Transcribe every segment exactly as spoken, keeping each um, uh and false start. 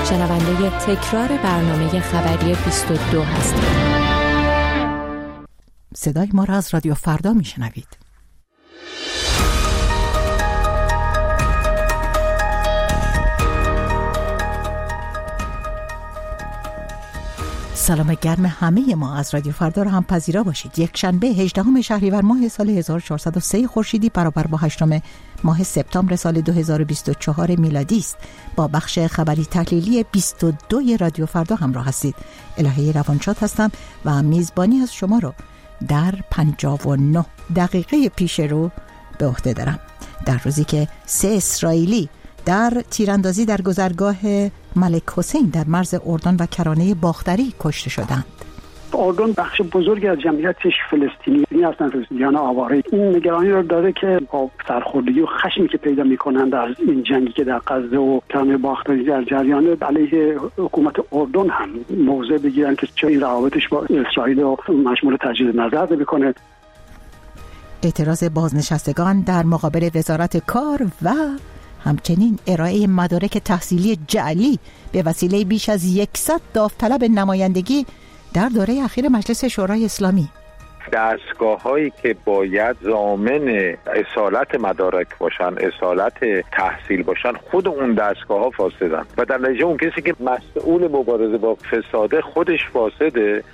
شنونده تکرار برنامه خبری بیست و دو هستید. صدای ما را از رادیو فردا میشنوید. سلام گرم همه ما از رادیو فردا را هم پذیرا باشید. یک شنبه هجدهم شهریور ماه سال هزار و چهارصد و سه خورشیدی برابر با هشتم ماه سپتامبر سال دو هزار و بیست و چهار میلادی است. با بخش خبری تحلیلی بیست و دو رادیو فردا همراه هستید. الهه روانشاد هستم و میزبانی از شما رو در پنجاه و نه دقیقه پیش رو به عهده دارم. در روزی که سه اسرائیلی در تیراندازی در گذرگاه ملک حسین در مرز اردن و کرانه باختری کشته شدند. اردن بخش بزرگی از جمعیتش فلسطینی هستند، فلسطینیان آواره. این نگرانی رو داره که با سرخوردگی و خشمی که پیدا میکنند در این جنگی که در غزه و کرانه باختری در جریانه، علیه حکومت اردن هم موضع بگیرن که چه این روابطش با اسرائیل رو مشمول تجدید نظر بکنه. اعتراض بازنشستگان در مقابل وزارت کار و همچنین ارائه مدارک تحصیلی جعلی به وسیله بیش از صد داوطلب نمایندگی در دوره اخیر مجلس شورای اسلامی. دستگاه هایی که باید ضامن اصالت مدارک باشن، اصالت تحصیل باشن، خود اون دستگاه ها فاسدن و در نتیجه اون کسی که مسئول مبارزه با فساده خودش فاسده.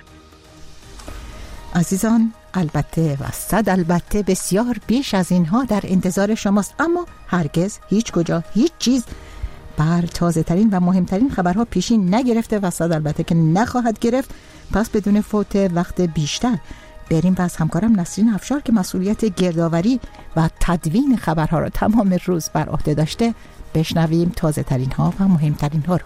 عزیزان، البته و صد البته بسیار بیش از اینها در انتظار شماست، اما هرگز هیچ کجا هیچ چیز بر تازه ترین و مهمترین خبرها پیشین نگرفته و صد البته که نخواهد گرفت. پس بدون فوت وقت بیشتر بریم و از همکارم نسرین افشار که مسئولیت گردآوری و تدوین خبرها را تمام روز بر عهده داشته بشنویم تازه ترین ها و مهمترین ها رو.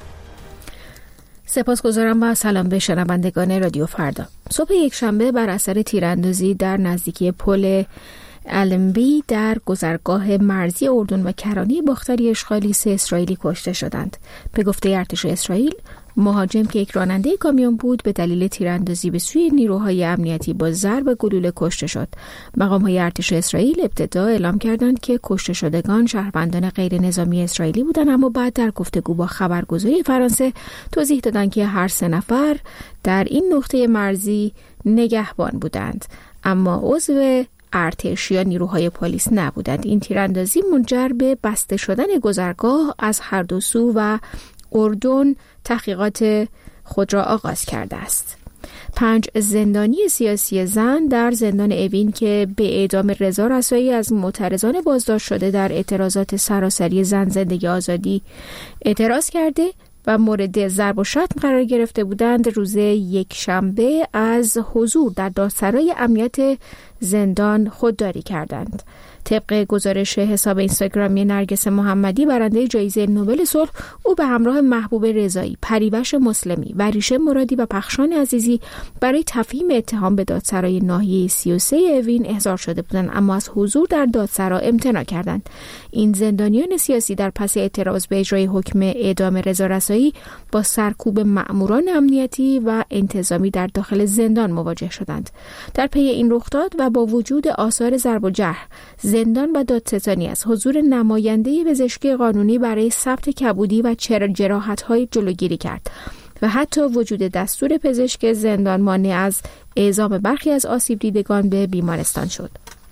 سپاسگزارم و سلام به شنوندگان رادیو فردا. صبح یک شنبه بر اثر تیراندازی در نزدیکی پل المبی در گذرگاه مرزی اردن و کرانه باختری اشغالی سه اسرائیلی کشته شدند. به گفته ارتش اسرائیل، مهاجم که یک راننده کامیون بود به دلیل تیراندازی به سوی نیروهای امنیتی با ضرب گلوله کشته شد. مقام‌های ارتش اسرائیل ابتدا اعلام کردند که کشته شدگان شهروندان غیر نظامی اسرائیلی بودند، اما بعد در گفتگو با خبرگزاری فرانسه توضیح دادند که هر سه نفر در این نقطه مرزی نگهبان بودند، اما عضو ارتش یا نیروهای پلیس نبودند. این تیراندازی منجر به بسته شدن گذرگاه از هر دو سو و اردن تحقیقات خود را آغاز کرده است. پنج زندانی سیاسی زن در زندان اوین که به اعدام رضا رسایی از معترضان بازداشت شده در اعتراضات سراسری زن زندگی آزادی اعتراض کرده و مورد ضرب و شتم قرار گرفته بودند، روز یک شنبه از حضور در دادسرای امنیت زندان خودداری کردند. طبق گزارش حساب اینستاگرامی نرگس محمدی، برنده جایزه نوبل صلح، او به همراه محبوب رضایی، پریوش مسلمی، وریشه مرادی و پخشان عزیزی برای تفهیم اتهام به دادسرای ناحیه سی و سه اوین احضار شده بودند، اما از حضور در دادسرا امتناع کردند. این زندانیان سیاسی در پس اعتراض به اجرای حکم اعدام رضا رسایی با سرکوب مأموران امنیتی و انتظامی در داخل زندان مواجه شدند. در پی این رخداد و با وجود آثار ضرب و جرح، زندان و دادستانی از حضور نماینده پزشکی قانونی برای ثبت کبودی و جراحت‌های جلوگیری کرد و حتی وجود دستور پزشک زندان مانع از اعزام برخی از آسیب دیدگان به بیمارستان شد.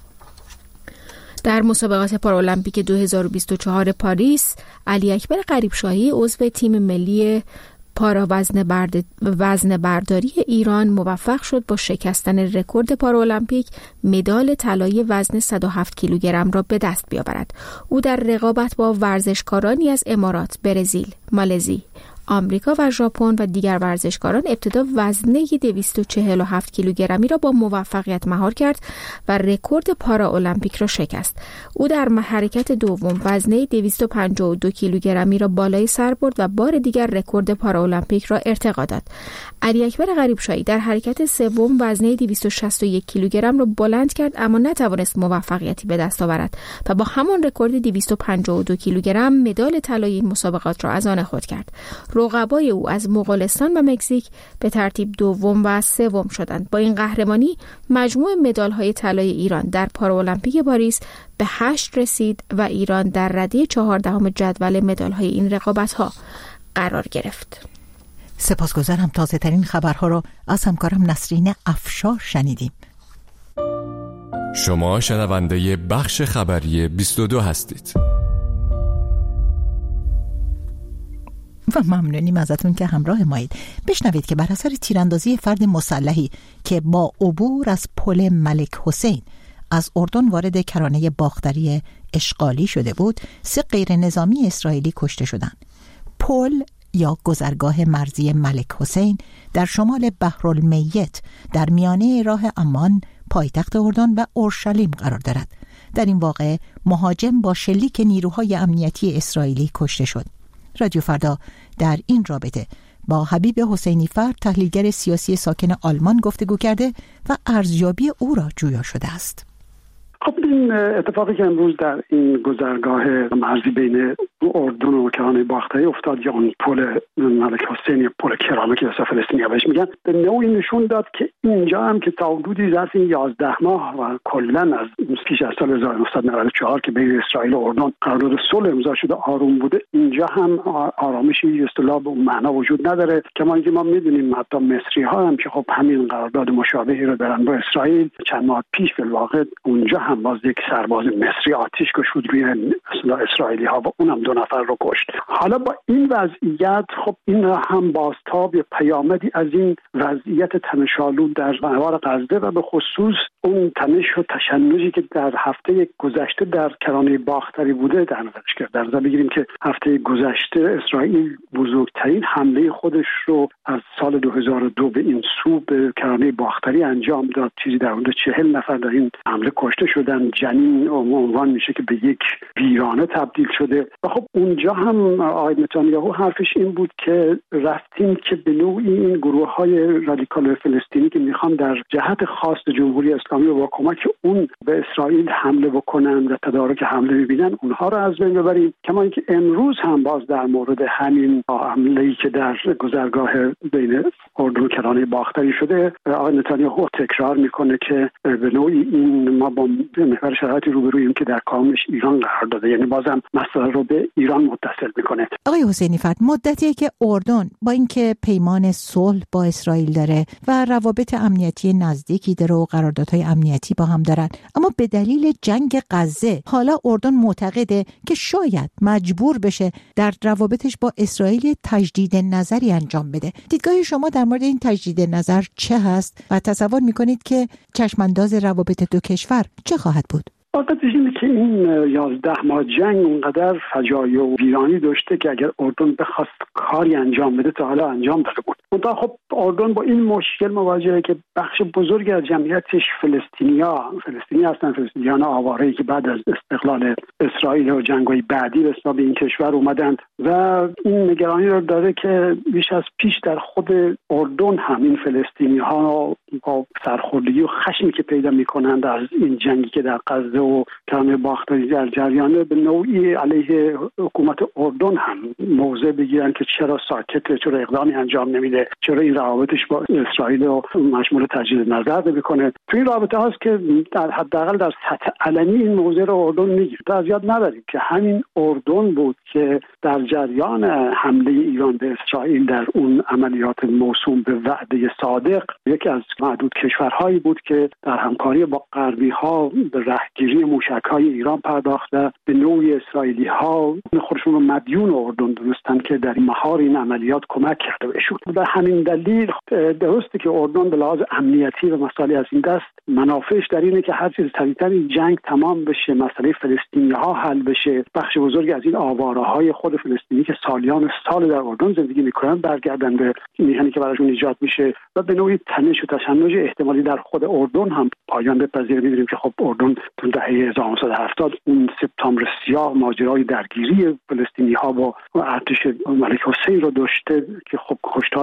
در مسابقات پارالمپیک دو هزار و بیست و چهار پاریس، علی اکبر غریبشاهی عضو تیم ملی پارا وزن, برد... وزن برداری ایران موفق شد با شکستن رکورد پارالمپیک مدال طلای وزن صد و هفت کیلوگرم را به دست بیاورد. او در رقابت با ورزشکارانی از امارات، برزیل، مالزی، آمریکا و ژاپن و دیگر ورزشکاران ابتدا وزنه دویست و چهل و هفت کیلوگرمی را با موفقیت مهار کرد و رکورد پارالمپیک را شکست. او در حرکت دوم وزنه دویست و پنجاه و دو کیلوگرمی را بالای سر برد و بار دیگر رکورد پارالمپیک را ارتقا داد. علی اکبر غریبشاهی در حرکت سوم وزنه دویست و شصت و یک کیلوگرم را بلند کرد، اما نتوانست موفقیتی به دست آورد و با همان رکورد دویست و پنجاه و دو کیلوگرم مدال طلای این مسابقات را از آن خود کرد. رقبای او از مغولستان و مکزیک به ترتیب دوم و سوم شدند. با این قهرمانی مجموع مدال‌های طلای ایران در پارالمپیک پاریس به هشت رسید و ایران در رده چهاردهم جدول مدال‌های این رقابت‌ها قرار گرفت. سپاسگزارم. تازه ترین خبرها رو از همکارم نسرین افشار شنیدیم. شما شنونده بخش خبری بیست و دو هستید. و ممنونیم ازتون که همراه مایید. بشنوید که بر اثر تیراندازی فرد مسلحی که با عبور از پل ملک حسین از اردن وارد کرانه باختری اشغالی شده بود، سه غیر نظامی اسرائیلی کشته شدند. پل یا گذرگاه مرزی ملک حسین در شمال بحرالمیت در میانه راه عمان پایتخت اردن و اورشلیم قرار دارد. در این واقعه مهاجم با شلیک نیروهای امنیتی اسرائیلی کشته شد. رادیو فردا در این رابطه با حبیب حسینی فرد، تحلیلگر سیاسی ساکن آلمان، گفتگو کرده و ارزیابی او را جویا شده است. خب این اتفاقی که امروز در این گذرگاه مرزی بین اردن و کرانه باختری افتاد، یا اون پل ملک حسین یا پل کرانه که اصلا فلسطینی‌ها بهش میگن، به نوعی نشون داد که اینجا هم که تا حدودی ظرف این یازده ماه و کلا از پیش از سال هزار و نهصد و نود و چهار که بین اسرائیل و اردن قرارداد صلح امضا شده آروم بوده، اینجا هم آرامشی اصطلاح به اون معنا وجود نداره. کما اینکه ما میدونیم حتی مصری‌ها هم که خب همین قرارداد مشابهی رو دارن با اسرائیل، چند ماه پیش به واقع اونجا هم باز یک سرباز مصری آتش گشود روی اصطلاح اسرائیلی ها و اونم دو نفر رو کشت. حالا با این وضعیت خب این هم بازتاب یا پیامدی از این وضعیت تنش‌آلود در نوار غزه و به خصوص اون تنش و تشنجی که در هفته گذشته در کرانه باختری بوده در نظرش کرد. در نظر بگیریم که هفته گذشته اسرائیل بزرگترین حمله خودش رو از سال دو هزار و دو به این سو به کرانه باختری انجام داد. چیزی در حدود چهل نفر در این حمله کشته شدن. جنین عنوان میشه که به یک ویرانه تبدیل شده. و خب اونجا هم آقای نتانیاهو حرفش این بود که رفتیم که به نوعی این گروه های رادیکال فلسطینی که میخوان در جهت خواست جمهوری اسلامی و با کمک اون به اسرائیل حمله بکنن و تدارک حمله میبینن، اونها رو از بین ببریم. کما اینکه امروز هم باز در مورد همین حمله‌ای که در گذرگاه بین اردن و کرانه باختری شده، آقای نتانیاهو تکرار میکنه که به نوعی این ما با محور شرایطی روبرویم که در کامش ایران قرار داده، یعنی بازم مسئله رو به ایران متصل میکنه. آقای حسینی فرد، مدتیه که اردن با اینکه پیمان صلح با اسرائیل داره و روابط امنیتی نزدیکی داره و قراردادهای امنیتی با هم دارن، اما به دلیل جنگ غزه حالا اردن معتقده که شاید مجبور بشه در روابطش با اسرائیل تجدید نظری انجام بده. دیدگاه شما در مورد این تجدید نظر چه هست و تصور میکنید که چشمانداز روابط دو کشور چه خواهد بود؟ واقعیت اینه که این یازده ماه جنگ اونقدر فجایع و ویرانی داشته که اگر اردن بخواست کاری انجام بده تا حالا انجام داده بود. منتها خب اردن با این مشکل مواجهه که بخش بزرگی از جمعیتش فلسطینیا فلسطینی هستن، فلسطینیان آواره‌ای که بعد از استقلال اسرائیل و جنگ‌های بعدی به حساب این کشور اومدن و این نگرانی رو داره که بیش از پیش در خود اردن هم این فلسطینی‌ها با سرخوردگی و خشمی که پیدا می‌کنند از این جنگی که در غزه و کرانه باختری در جریانه، به نوعی علیه حکومت اردن هم موضع بگیرن که چرا ساکته، چرا اقدامی انجام نمیده، چرا این روابطش با اسرائیل و مشمول تجدید نظر نمیکنه. تو این رابطه هاست که در حداقل در سطح علنی این موضع رو اردن میگیره. تا از یاد نداریم که همین اردن بود که در جریان حمله ایران به اسرائیل در اون عملیات موسوم به وعده صادق یکی از معدود کشورهایی بود که در همکاری با غربی ها به رهگیری موشک‌های ایران پرداخته. به نوعی اسرائیلی ها خودشون رو مدیون اردن دونستن که در مهار این عملیات کمک کرده بهشون. به همین دلیل درسته که اردن به لحاظ امنیتی و مسائل از این دست منافعش در اینه که هر چیز سریعتر این جنگ تمام بشه، مسئله فلسطینی‌ها حل بشه، بخش بزرگی از این آواره‌های خود فلسطینی که سالیان سال در اردن زندگی می‌کنن برگردن به میهنی که براشون ایجاد میشه و به نوعی تنش و تشنج احتمالی در خود اردن هم پایان بپذیره. می‌دونیم که خب اردن تو دهه هزار و نهصد و هفتاد اون سپتامبر سیاه ماجرای درگیری فلسطینی‌ها با ارتش ملک حسین رو داشته که خب کشتار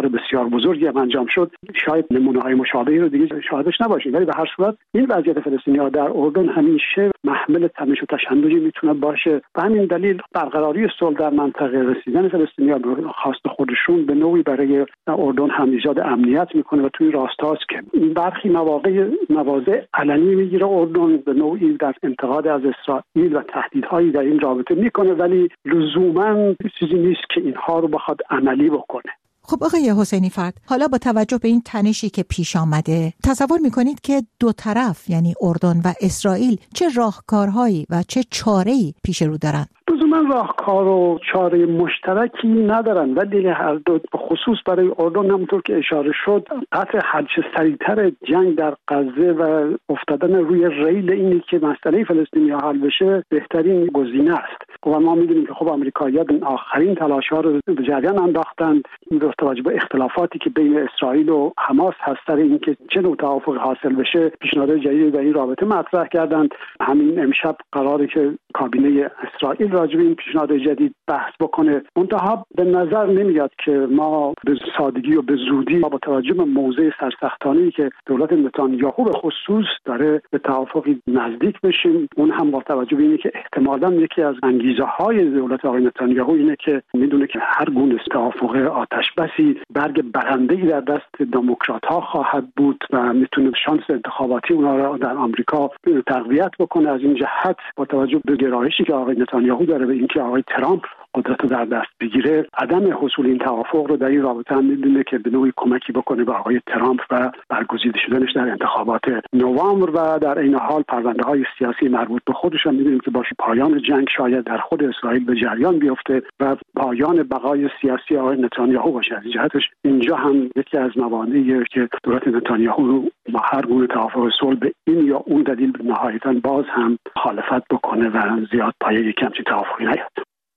بسیار بزرگی هم انجام شد، شاید نمونه‌های مشابهی رو دیگه شاهدش نباشیم، ولی به هر صورت این وضعیت فلسطینی‌ها در اردن همیشه محمل تنش و تشنجی میتونه باشه. به همین دلیل برقراری صلح در منطقه، رسیدن فلسطینی‌ها به خواست خودشون به نوعی برای اردن هم ایجاد امنیت میکنه و توی راستاست که این برخی مواقع مواضع علنی میگیره اردن به نوعی در انتقاد از اسرائیل و تهدیدهایی در این رابطه میکنه، ولی لزوما چیزی نیست که اینها رو بخواد عملی بکنه. خب آقای حسینی فرد، حالا با توجه به این تنشی که پیش آمده تصور میکنید که دو طرف یعنی اردن و اسرائیل چه راهکارهایی و چه چاره‌ای پیش رو دارن؟ من راهکار و چاره مشترکی ندارن، ولی هر دو خصوص برای اردن همونطور که اشاره شد قطع هرچه سریعتر جنگ در غزه و افتادن روی ریل اینی که مسئله فلسطینی‌ها حل بشه بهترین گزینه است. و ما میدونیم که خب آمریکایی‌ها آخرین تلاش‌ها رو به جریان انداختند با توجه به اختلافاتی که بین اسرائیل و حماس هست سر اینکه چه نوع توافق حاصل بشه. پیشنهاد جدیدی در این رابطه مطرح کردند. همین امشب قراره که کابینه اسرائیل راجع به این پیشنهاد جدید بحث بکنه. منتها به نظر نمیاد که ما به سادگی و به زودی با توجه به موضع سرسختانه‌ای که دولت نتانیاهو به خصوص داره به توافقی نزدیک بشیم. اون هم با توجه به اینه که احتمالاً یکی از انگیزه های دولت آقای نتانیاهو اینه که میدونه که هر گونه توافق آتش بسی برگ برنده‌ای در دست دموکرات‌ها خواهد بود و میتونه شانس انتخاباتی اونها را در آمریکا تقویت بکنه. از این جهت با توجه به گرایشی که آقای نتانیاهو داره به اینکه آقای ترامپ قدرت رو در دست بگیره، عدم حصول این توافق رو در این رابطه هم می‌بینه که به نوعی کمکی بکنه به آقای ترامپ و برگزیده شدنش در انتخابات نوامبر و در این حال پرونده‌های سیاسی مربوط به خودش هم می‌بینیم که باشه پایان جنگ شاید در خود اسرائیل به جریان بیفته و پایان بقای سیاسی آقای نتانیاهو باشه. از این جهتش اینجا هم یکی از موانعیه که دولت نتانیاهو رو با هر گونه توافق صلح به این یا اون دلیل نهایتاً باز هم مخالفت بکنه و زیاد پایه کمچی توافقی نیاد.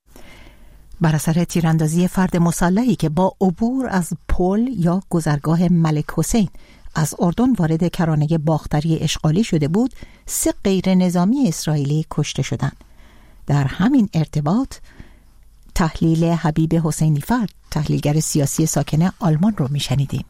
بر اثر تیراندازی فرد مسلحی که با عبور از پل یا گذرگاه ملک حسین از اردن وارد کرانه باختری اشغالی شده بود، سه غیر نظامی اسرائیلی کشته شدند. در همین ارتباط تحلیل حبیب حسینی فرد، تحلیلگر سیاسی ساکن آلمان رو میشنیدیم.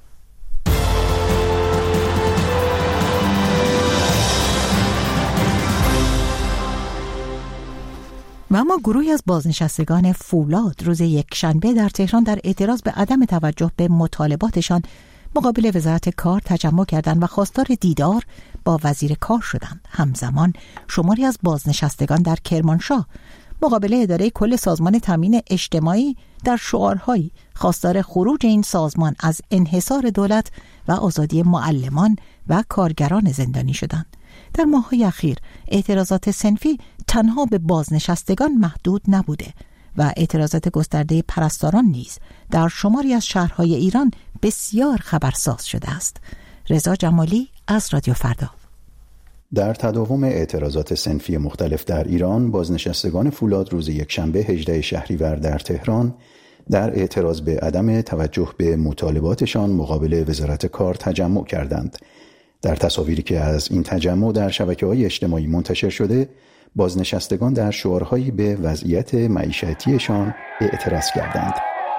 و اما گروهی از بازنشستگان فولاد روز یکشنبه در تهران در اعتراض به عدم توجه به مطالباتشان مقابل وزارت کار تجمع کردند و خواستار دیدار با وزیر کار شدند. همزمان شماری از بازنشستگان در کرمانشاه مقابل اداره کل سازمان تامین اجتماعی در شعارهایی خواستار خروج این سازمان از انحصار دولت و آزادی معلمان و کارگران زندانی شدند. در ماه‌های اخیر اعتراضات صنفی تنها به بازنشستگان محدود نبوده و اعتراضات گسترده پرستاران نیز در شماری از شهرهای ایران بسیار خبرساز شده است. رضا جمالی از رادیو فردا. در تداوم اعتراضات صنفی مختلف در ایران، بازنشستگان فولاد روز یکشنبه هجدهم شهریور در تهران در اعتراض به عدم توجه به مطالباتشان مقابل وزارت کار تجمع کردند. در تصاویری که از این تجمع در شبکه‌های اجتماعی منتشر شده، بازنشستگان در شعارهایی به وضعیت معیشتیشان اعتراض کردند.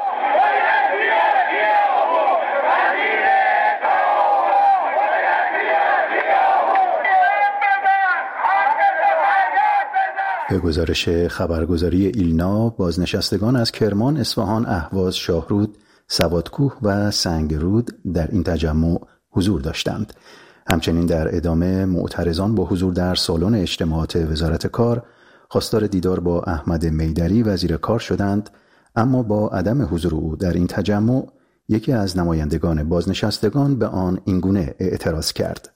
به گزارش خبرگزاری ایلنا، بازنشستگان از کرمان، اصفهان، اهواز، شاهرود، سوادکوه و سنگرود در این تجمع حضور داشتند. همچنین در ادامه معترضان با حضور در سالن اجتماعات وزارت کار خواستار دیدار با احمد میدری وزیر کار شدند، اما با عدم حضور او در این تجمع یکی از نمایندگان بازنشستگان به آن اینگونه اعتراض کرد.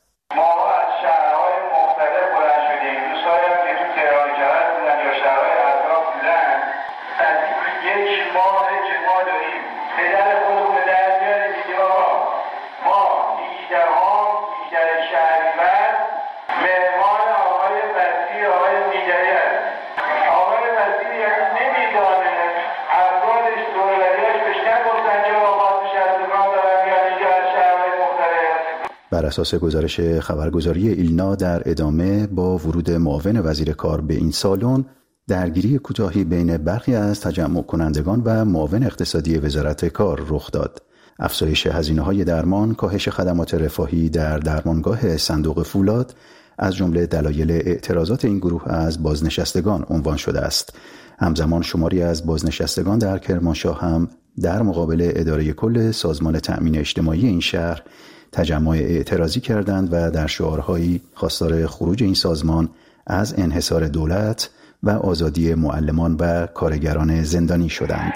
بر اساس گزارش خبرگزاری ایلنا، در ادامه با ورود معاون وزیر کار به این سالن، درگیری کوتاهی بین برخی از تجمع کنندگان و معاون اقتصادی وزارت کار رخ داد. افزایش هزینه‌های درمان، کاهش خدمات رفاهی در درمانگاه صندوق فولاد از جمله دلایل اعتراضات این گروه از بازنشستگان عنوان شده است. همزمان شماری از بازنشستگان در کرمانشاه هم در مقابل اداره کل سازمان تأمین اجتماعی این شهر تجمع اعتراضی کردند و در شعارهایی خواستار خروج این سازمان از انحصار دولت و آزادی معلمان و کارگران زندانی شدند.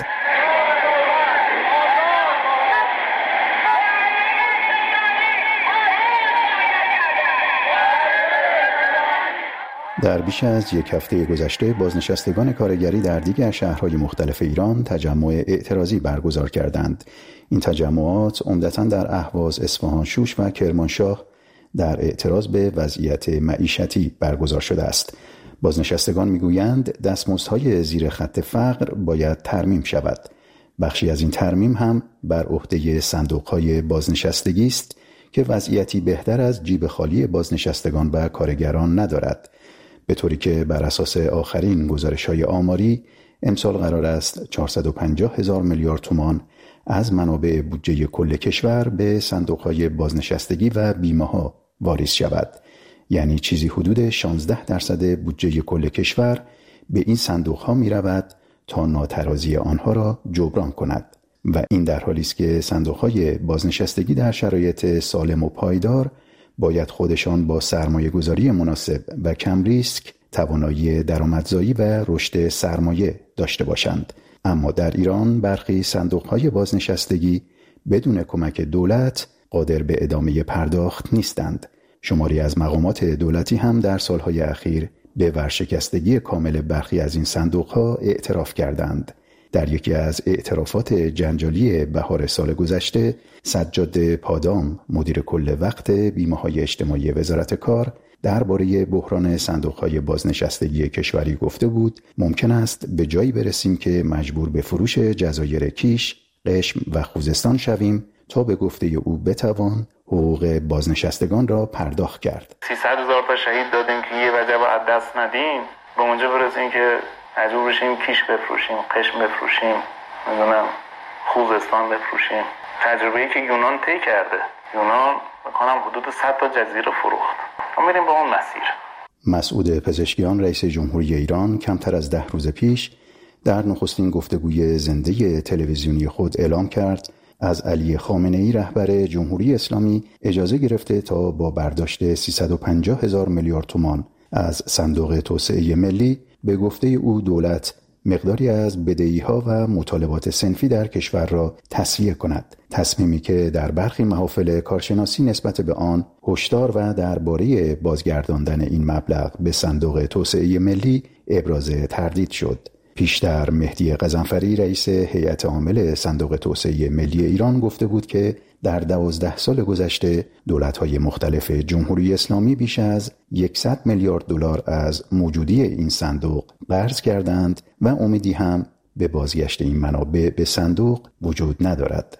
در بیش از یک هفته گذشته بازنشستگان کارگری در دیگر شهرهای مختلف ایران تجمع اعتراضی برگزار کردند. این تجمعات عمدتاً در اهواز، اصفهان، شوش و کرمانشاه در اعتراض به وضعیت معیشتی برگزار شده است. بازنشستگان میگویند دستمزدهای زیر خط فقر باید ترمیم شود. بخشی از این ترمیم هم بر عهده صندوق‌های بازنشستگی است که وضعیتی بهتر از جیب خالی بازنشستگان و کارگران ندارد. به طوری که بر اساس آخرین گزارش‌های آماری امسال قرار است چهارصد و پنجاه هزار میلیارد تومان از منابع بودجه کل کشور به صندوق‌های بازنشستگی و بیمه‌ها واریز شود. یعنی چیزی حدود شانزده درصد بودجه کل کشور به این صندوق‌ها می‌رود تا ناترازی آنها را جبران کند و این در حالی است که صندوق‌های بازنشستگی در شرایط سالم و پایدار باید خودشان با سرمایه‌گذاری مناسب و کم ریسک توانایی درآمدزایی و رشد سرمایه داشته باشند. اما در ایران برخی صندوق‌های بازنشستگی بدون کمک دولت قادر به ادامه پرداخت نیستند. شماری از مقامات دولتی هم در سالهای اخیر به ورشکستگی کامل برخی از این صندوق‌ها اعتراف کردند. در یکی از اعترافات جنجالی بهار سال گذشته، سجاد پادام، مدیر کل وقت بیمه‌های اجتماعی وزارت کار، درباره بحران صندوق‌های بازنشستگی کشوری گفته بود ممکن است به جایی برسیم که مجبور به فروش جزایر کیش، قشم و خوزستان شویم تا به گفته او بتوان حقوق بازنشستگان را پرداخت کرد. سیصد هزار تا شهید دادیم که یه وجب از دست ندیم، به اونجا برسیم که مجبور بشیم کیش بفروشیم، قشم بفروشیم، میدونم خوزستان بفروشیم. تجربه‌ای که یونان طی کرده، یونان می‌کنم حدود صد تا جزیره فروخت. ما میریم با اون مسیر. مسعود پزشکیان، رئیس جمهوری ایران، کمتر از ده روز پیش در نخستین گفتگوی زنده تلویزیونی خود اعلام کرد از علی خامنه‌ای رهبر جمهوری اسلامی اجازه گرفته تا با برداشت سیصد و پنجاه هزار میلیارد تومان از صندوق توسعه ملی به گفته او دولت مقداری از بدهی‌ها و مطالبات صنفی در کشور را تسویه کند. تصمیمی که در برخی محافل کارشناسی نسبت به آن هشدار و درباره بازگرداندن این مبلغ به صندوق توسعه ملی ابراز تردید شد. پیشتر مهدی غضنفری، رئیس هیئت عامل صندوق توسعه ملی ایران، گفته بود که در دوازده سال گذشته دولت‌های مختلف جمهوری اسلامی بیش از صد میلیارد دلار از موجودی این صندوق قرض کردند و امیدی هم به بازگشت این منابع به صندوق وجود ندارد.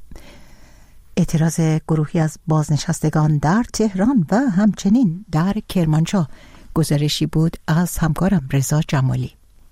اعتراض گروهی از بازنشستگان در تهران و همچنین در کرمانشاه گزارشی بود از همکارم رضا جمالی.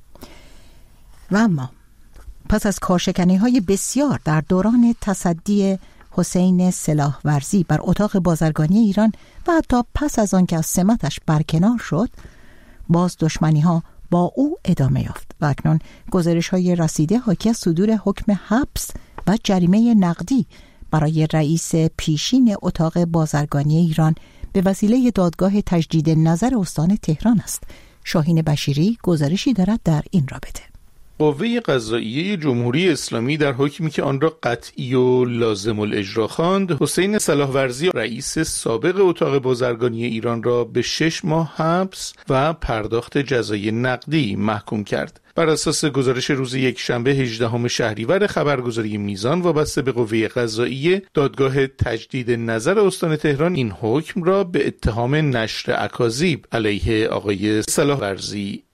و اما پس از کارشکنی‌های بسیار در دوران تصدی حسین سلاحورزی بر اتاق بازرگانی ایران و حتی پس از آن که از سمتش برکنار شد، باز دشمنی‌ها با او ادامه یافت و اکنون گزارش‌های رسیده حاکی از صدور حکم حبس و جریمه نقدی برای رئیس پیشین اتاق بازرگانی ایران به وسیله دادگاه تجدید نظر استان تهران است. شاهین بشیری گزارشی دارد در این رابطه. قوه قضاییه جمهوری اسلامی در حکمی که آن را قطعی و لازم الاجرا خواند، حسین سلاحورزی رئیس سابق اتاق بازرگانی ایران را به شش ماه حبس و پرداخت جزای نقدی محکوم کرد. بر اساس گزارش روز یکشنبه هجدهم شهریور خبرگزاری میزان وابسته به قوه قضاییه، دادگاه تجدید نظر استان تهران این حکم را به اتهام نشر اکاذیب علیه آقای سلاحورزی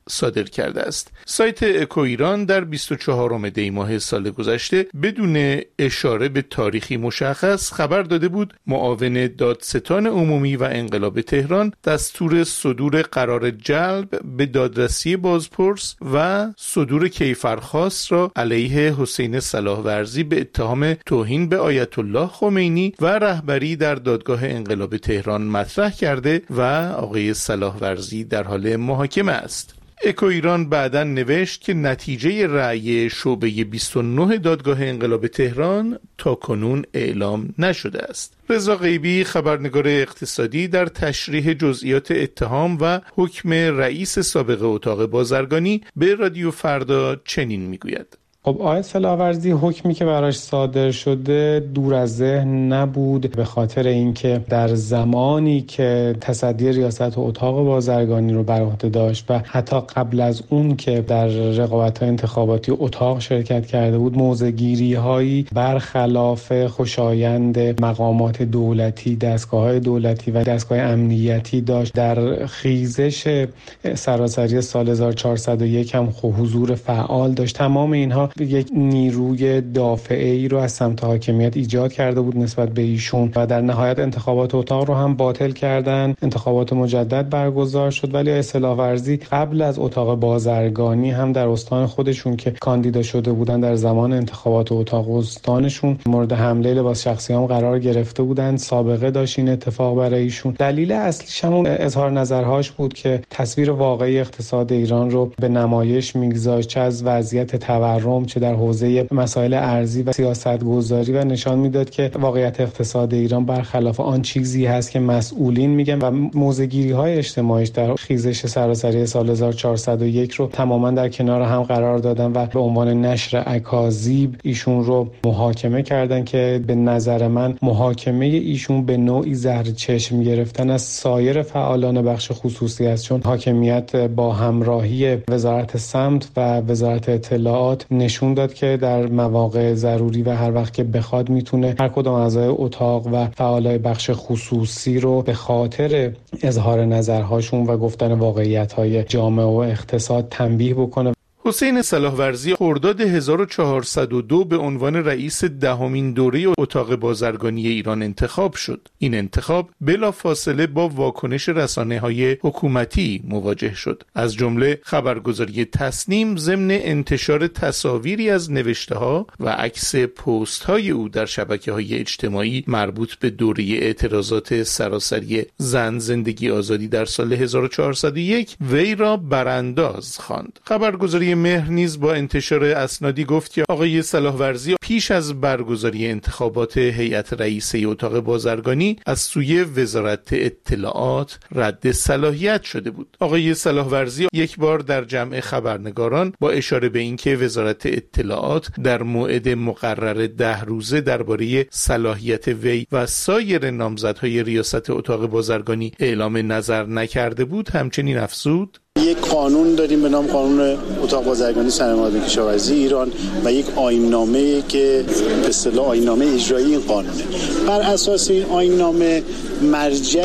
صادر کرده است. سایت اکو ایران در بیست و چهارم دی ماه سال گذشته بدون اشاره به تاریخی مشخص خبر داده بود معاون دادستان عمومی و انقلاب تهران دستور صدور قرار جلب به دادرسی بازپرس و صدور کیفرخواست را علیه حسین صلاحورزی به اتهام توهین به آیت الله خمینی و رهبری در دادگاه انقلاب تهران مطرح کرده و آقای صلاحورزی در حال محاکمه است. اکو ایران بعداً نوشت که نتیجه رأی شعبه بیست و نه دادگاه انقلاب تهران تا کنون اعلام نشده است. رضا غیبی خبرنگار اقتصادی در تشریح جزئیات اتهام و حکم رئیس سابق اتاق بازرگانی به رادیو فردا چنین میگوید: خب آقای صلاحورزی حکمی که براش صادر شده دور از ذهن نبود، به خاطر اینکه در زمانی که تصدی ریاست اتاق بازرگانی رو بر عهده داشت و حتی قبل از اون که در رقابت‌های انتخاباتی اتاق شرکت کرده بود، موضع‌گیری‌هایی برخلاف خوشایند مقامات دولتی، دستگاه‌های دولتی و دستگاه امنیتی داشت. در خیزش سراسری سال هزار و چهارصد و یک هم حضور فعال داشت. تمام اینها یک نیروی دافعی رو از سمت حاکمیت ایجاد کرده بود نسبت به ایشون و در نهایت انتخابات اتاق رو هم باطل کردن. انتخابات مجدد برگزار شد، ولی اصلاح ورزی قبل از اتاق بازرگانی هم در استان خودشون که کاندیدا شده بودن در زمان انتخابات اتاق استانشون مورد حمله لباس شخصی هم قرار گرفته بودن. سابقه داشت این اتفاق برای ایشون. دلیل اصلیش هم اظهار نظرهاش بود که تصویر واقعی اقتصاد ایران رو به نمایش میگذاشت، چه از وضعیت تورم چه در حوزه مسائل ارزی و سیاست‌گذاری، و نشان میداد که واقعیت اقتصاد ایران برخلاف آن چیزی هست که مسئولین میگن و موضع‌گیری‌های اجتماعیش در خیزش سراسری سال هزار و چهارصد و یک رو تماما در کنار هم قرار دادن و به عنوان نشر اکاذیب ایشون رو محاکمه کردن که به نظر من محاکمه ایشون به نوعی زهر چشم گرفتن از سایر فعالان بخش خصوصی است، چون حاکمیت با همراهی وزارت سمت و وزارت اطلاعات نشون داد که در مواقع ضروری و هر وقت که بخواد میتونه هر کدام اعضای اتاق و فعالای بخش خصوصی رو به خاطر اظهار نظرهاشون و گفتن واقعیت‌های جامعه و اقتصاد تنبیه بکنه. حسین صلاحورزی خرداد هزار و چهارصد و دو به عنوان رئیس دهمین دوره اتاق بازرگانی ایران انتخاب شد. این انتخاب بلافاصله با واکنش رسانه‌های حکومتی مواجه شد. از جمله خبرگزاری تصنیم ضمن انتشار تصاویری از نوشته‌ها و عکس پست‌های او در شبکه‌های اجتماعی مربوط به دوره اعتراضات سراسری زن زندگی آزادی در سال هزار و چهارصد و یک وی را برانداز خواند. خبرگزاری مهر نیز با انتشار اسنادی گفت که آقای صلاحورزی پیش از برگزاری انتخابات هیئت رئیسه اتاق بازرگانی از سوی وزارت اطلاعات رد صلاحیت شده بود. آقای صلاحورزی یک بار در جمع خبرنگاران با اشاره به اینکه وزارت اطلاعات در موعد مقرر ده روزه درباره صلاحیت وی و سایر نامزدهای ریاست اتاق بازرگانی اعلام نظر نکرده بود، همچنین افزود: یک قانون داریم به نام قانون اتاق بازرگانی سرمایه‌گذاری کشاورزی ایران و یک آیین‌نامه که به اصطلاح آیین‌نامه اجرایی این قانونه. بر اساس این آیین‌نامه مرجع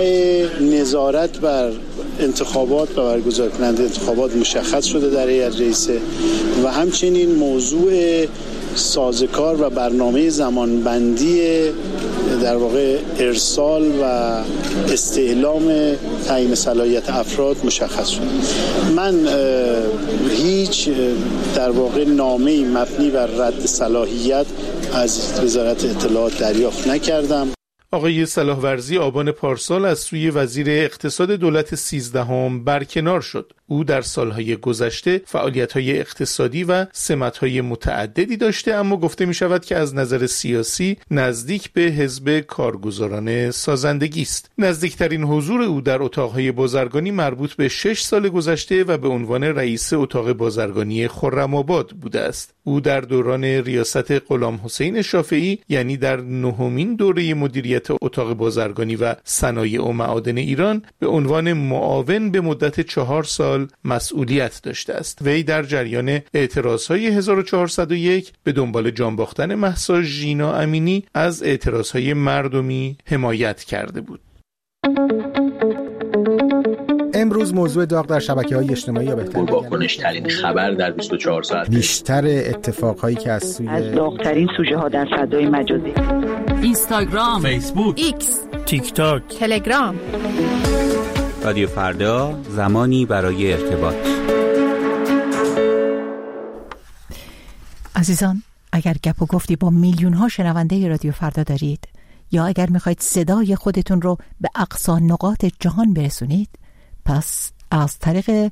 نظارت بر انتخابات و برگزار کننده انتخابات مشخص شده در هیئت رئیسه و همچنین موضوع سازوکار و برنامه زمانبندی در واقع ارسال و استعلام تعیین صلاحیت افراد مشخص شد. من هیچ در واقع نامه‌ای مبنی بر رد صلاحیت از وزارت اطلاعات دریافت نکردم. آقای صلاحورزی آبان پارسال از سوی وزیر اقتصاد دولت سیزدهم برکنار شد. او در سالهای گذشته فعالیت‌های اقتصادی و سمت‌های متعددی داشته، اما گفته می‌شود که از نظر سیاسی نزدیک به حزب کارگزاران سازندگی است. نزدیکترین حضور او در اتاق‌های بازرگانی مربوط به شش سال گذشته و به عنوان رئیس اتاق بازرگانی خرم‌آباد بوده است. او در دوران ریاست غلام حسین شافعی، یعنی در نهمین دوره مدیریت اتاق بازرگانی و صنایع و معادن ایران، به عنوان معاون به مدت چهار سال مسئولیت داشته است. وی در جریان اعتراضهای هزار و چهارصد و یک به دنبال جان باختن مهسا ژینا امینی از اعتراضهای مردمی حمایت کرده بود. امروز امروز موضوع داغ در شبکه‌های اجتماعی یا بهتر واکنش ترین خبر در بیست و چهار ساعت، بیشتر اتفاقهایی که از سوی از داغ‌ترین سوژه ها در فضای مجازی، اینستاگرام، فیسبوک، ایکس، تیک تاک، تلگرام. رادیو فردا، زمانی برای ارتباط. عزیزان، اگر گپ و گفتی با میلیون ها شنونده رادیو فردا دارید یا اگر میخواید صدای خودتون رو به اقصی نقاط جهان برسونید، پس از طریق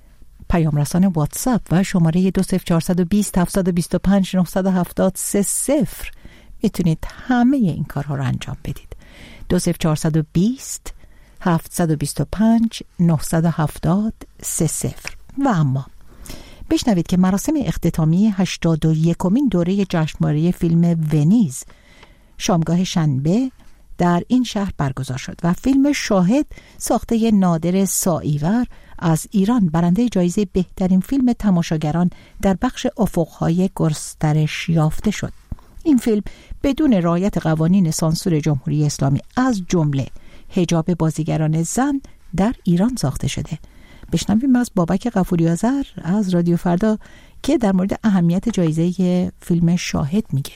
پیام رسان واتساپ و شماره دو صفر چهار دو صفر هفت دو پنج نه هفت سه صفر میتونید همه این کارها رو انجام بدید. دو صفر چهار دو صفر هفت دو پنج نه هفت سه صفر. و اما بشنوید که مراسم اختتامی هشتاد و یکمین دوره جشنواره فیلم ونیز شامگاه شنبه در این شهر برگزار شد و فیلم شاهد ساخته نادر سائیور از ایران برنده جایزه بهترین فیلم تماشاگران در بخش افقهای گسترش یافته شد. این فیلم بدون رعایت قوانین سانسور جمهوری اسلامی از جمله حجاب بازیگران زن در ایران ساخته شده. بشنویم از بابک غفوری آذر از رادیو فردا که در مورد اهمیت جایزه فیلم شاهد میگه.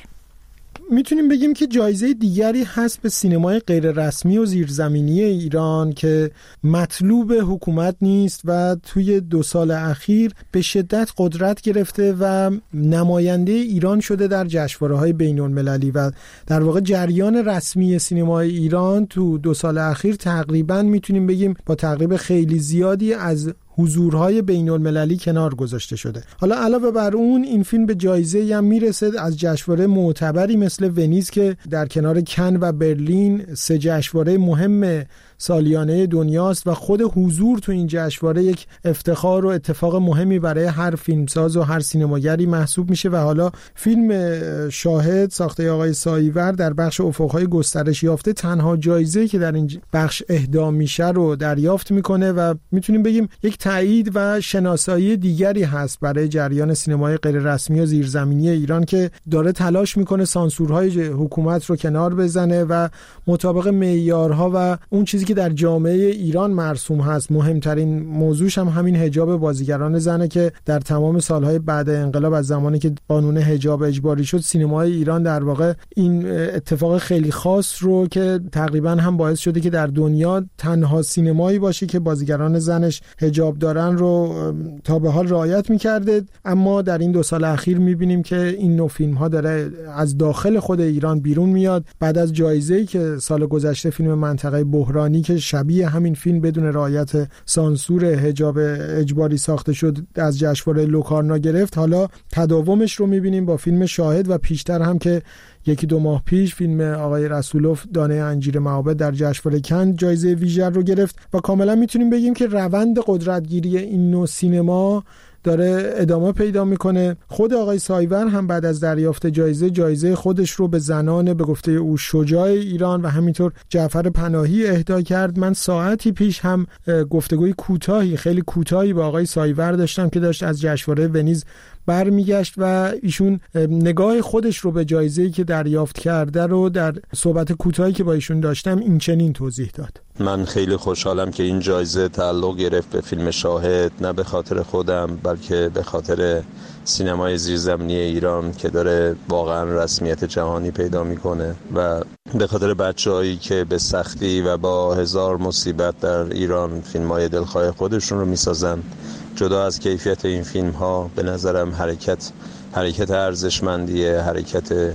میتونیم بگیم که جایزه دیگری هست به سینمای غیر رسمی و زیرزمینی ایران که مطلوب حکومت نیست و توی دو سال اخیر به شدت قدرت گرفته و نماینده ایران شده در جشنواره‌های بین‌المللی و در واقع جریان رسمی سینمای ایران تو دو سال اخیر تقریبا میتونیم بگیم با تقریب خیلی زیادی از حضورهای بین المللی کنار گذاشته شده. حالا علاوه بر اون این فیلم به جایزه هم میرسه از جشنواره معتبری مثل ونیز که در کنار کن و برلین سه جشنواره مهم سالیانه دنیاست و خود حضور تو این جشنواره یک افتخار و اتفاق مهمی برای هر فیلمساز و هر سینماگری محسوب میشه و حالا فیلم شاهد ساخته آقای سائیور در بخش افقهای گسترش یافته تنها جایزه‌ای که در این بخش اهدا میشه رو دریافت میکنه و میتونیم بگیم یک تایید و شناسایی دیگری هست برای جریان سینمای غیر رسمی و زیرزمینی ایران که داره تلاش میکنه سانسورهای حکومت رو کنار بزنه و مطابق معیارها و اون چیزی که در جامعه ایران مرسوم هست، مهمترین موضوعش هم همین حجاب بازیگران زنه که در تمام سالهای بعد انقلاب از زمانی که قانون حجاب اجباری شد سینمای ایران در واقع این اتفاق خیلی خاص رو که تقریبا هم باعث شده که در دنیا تنها سینمایی باشه که بازیگران زنش حجاب دارن رو تا به حال رعایت می‌کرده، اما در این دو سال اخیر می‌بینیم که این نوع فیلم‌ها داره از داخل خود ایران بیرون میاد بعد از جایزه‌ای که سال گذشته فیلم منطقه بحرانی که شبیه همین فیلم بدون رعایت سانسور حجاب اجباری ساخته شد از جشنواره لوکارنا گرفت. حالا تداومش رو می‌بینیم با فیلم شاهد و پیشتر هم که یکی دو ماه پیش فیلم آقای رسولوف دانه انجیر معابد در جشنواره کن جایزه ویژه رو گرفت و کاملا میتونیم بگیم که روند قدرتگیری این نوع سینما داره ادامه پیدا میکنه. خود آقای سائیور هم بعد از دریافت جایزه جایزه خودش رو به زنان به گفته او شجاع ایران و همینطور جعفر پناهی اهدا کرد. من ساعتی پیش هم گفتگوی کوتاهی خیلی کوتاهی با آقای سائیور داشتم که داشت از جشنواره ونیز برمیگشت و ایشون نگاه خودش رو به جایزه‌ای که دریافت کرده رو در صحبت کوتاهی که با ایشون داشتم این چنین توضیح داد. من خیلی خوشحالم که این جایزه تعلق گرفت به فیلم شاهد، نه به خاطر خودم بلکه به خاطر سینمای زیرزمینی ایران که داره واقعا رسمیت جهانی پیدا میکنه و به خاطر بچه‌هایی که به سختی و با هزار مصیبت در ایران فیلم‌های دلخواه خودشون رو میسازن. جدا از کیفیت این فیلم ها به نظرم حرکت حرکت ارزشمندیه، حرکت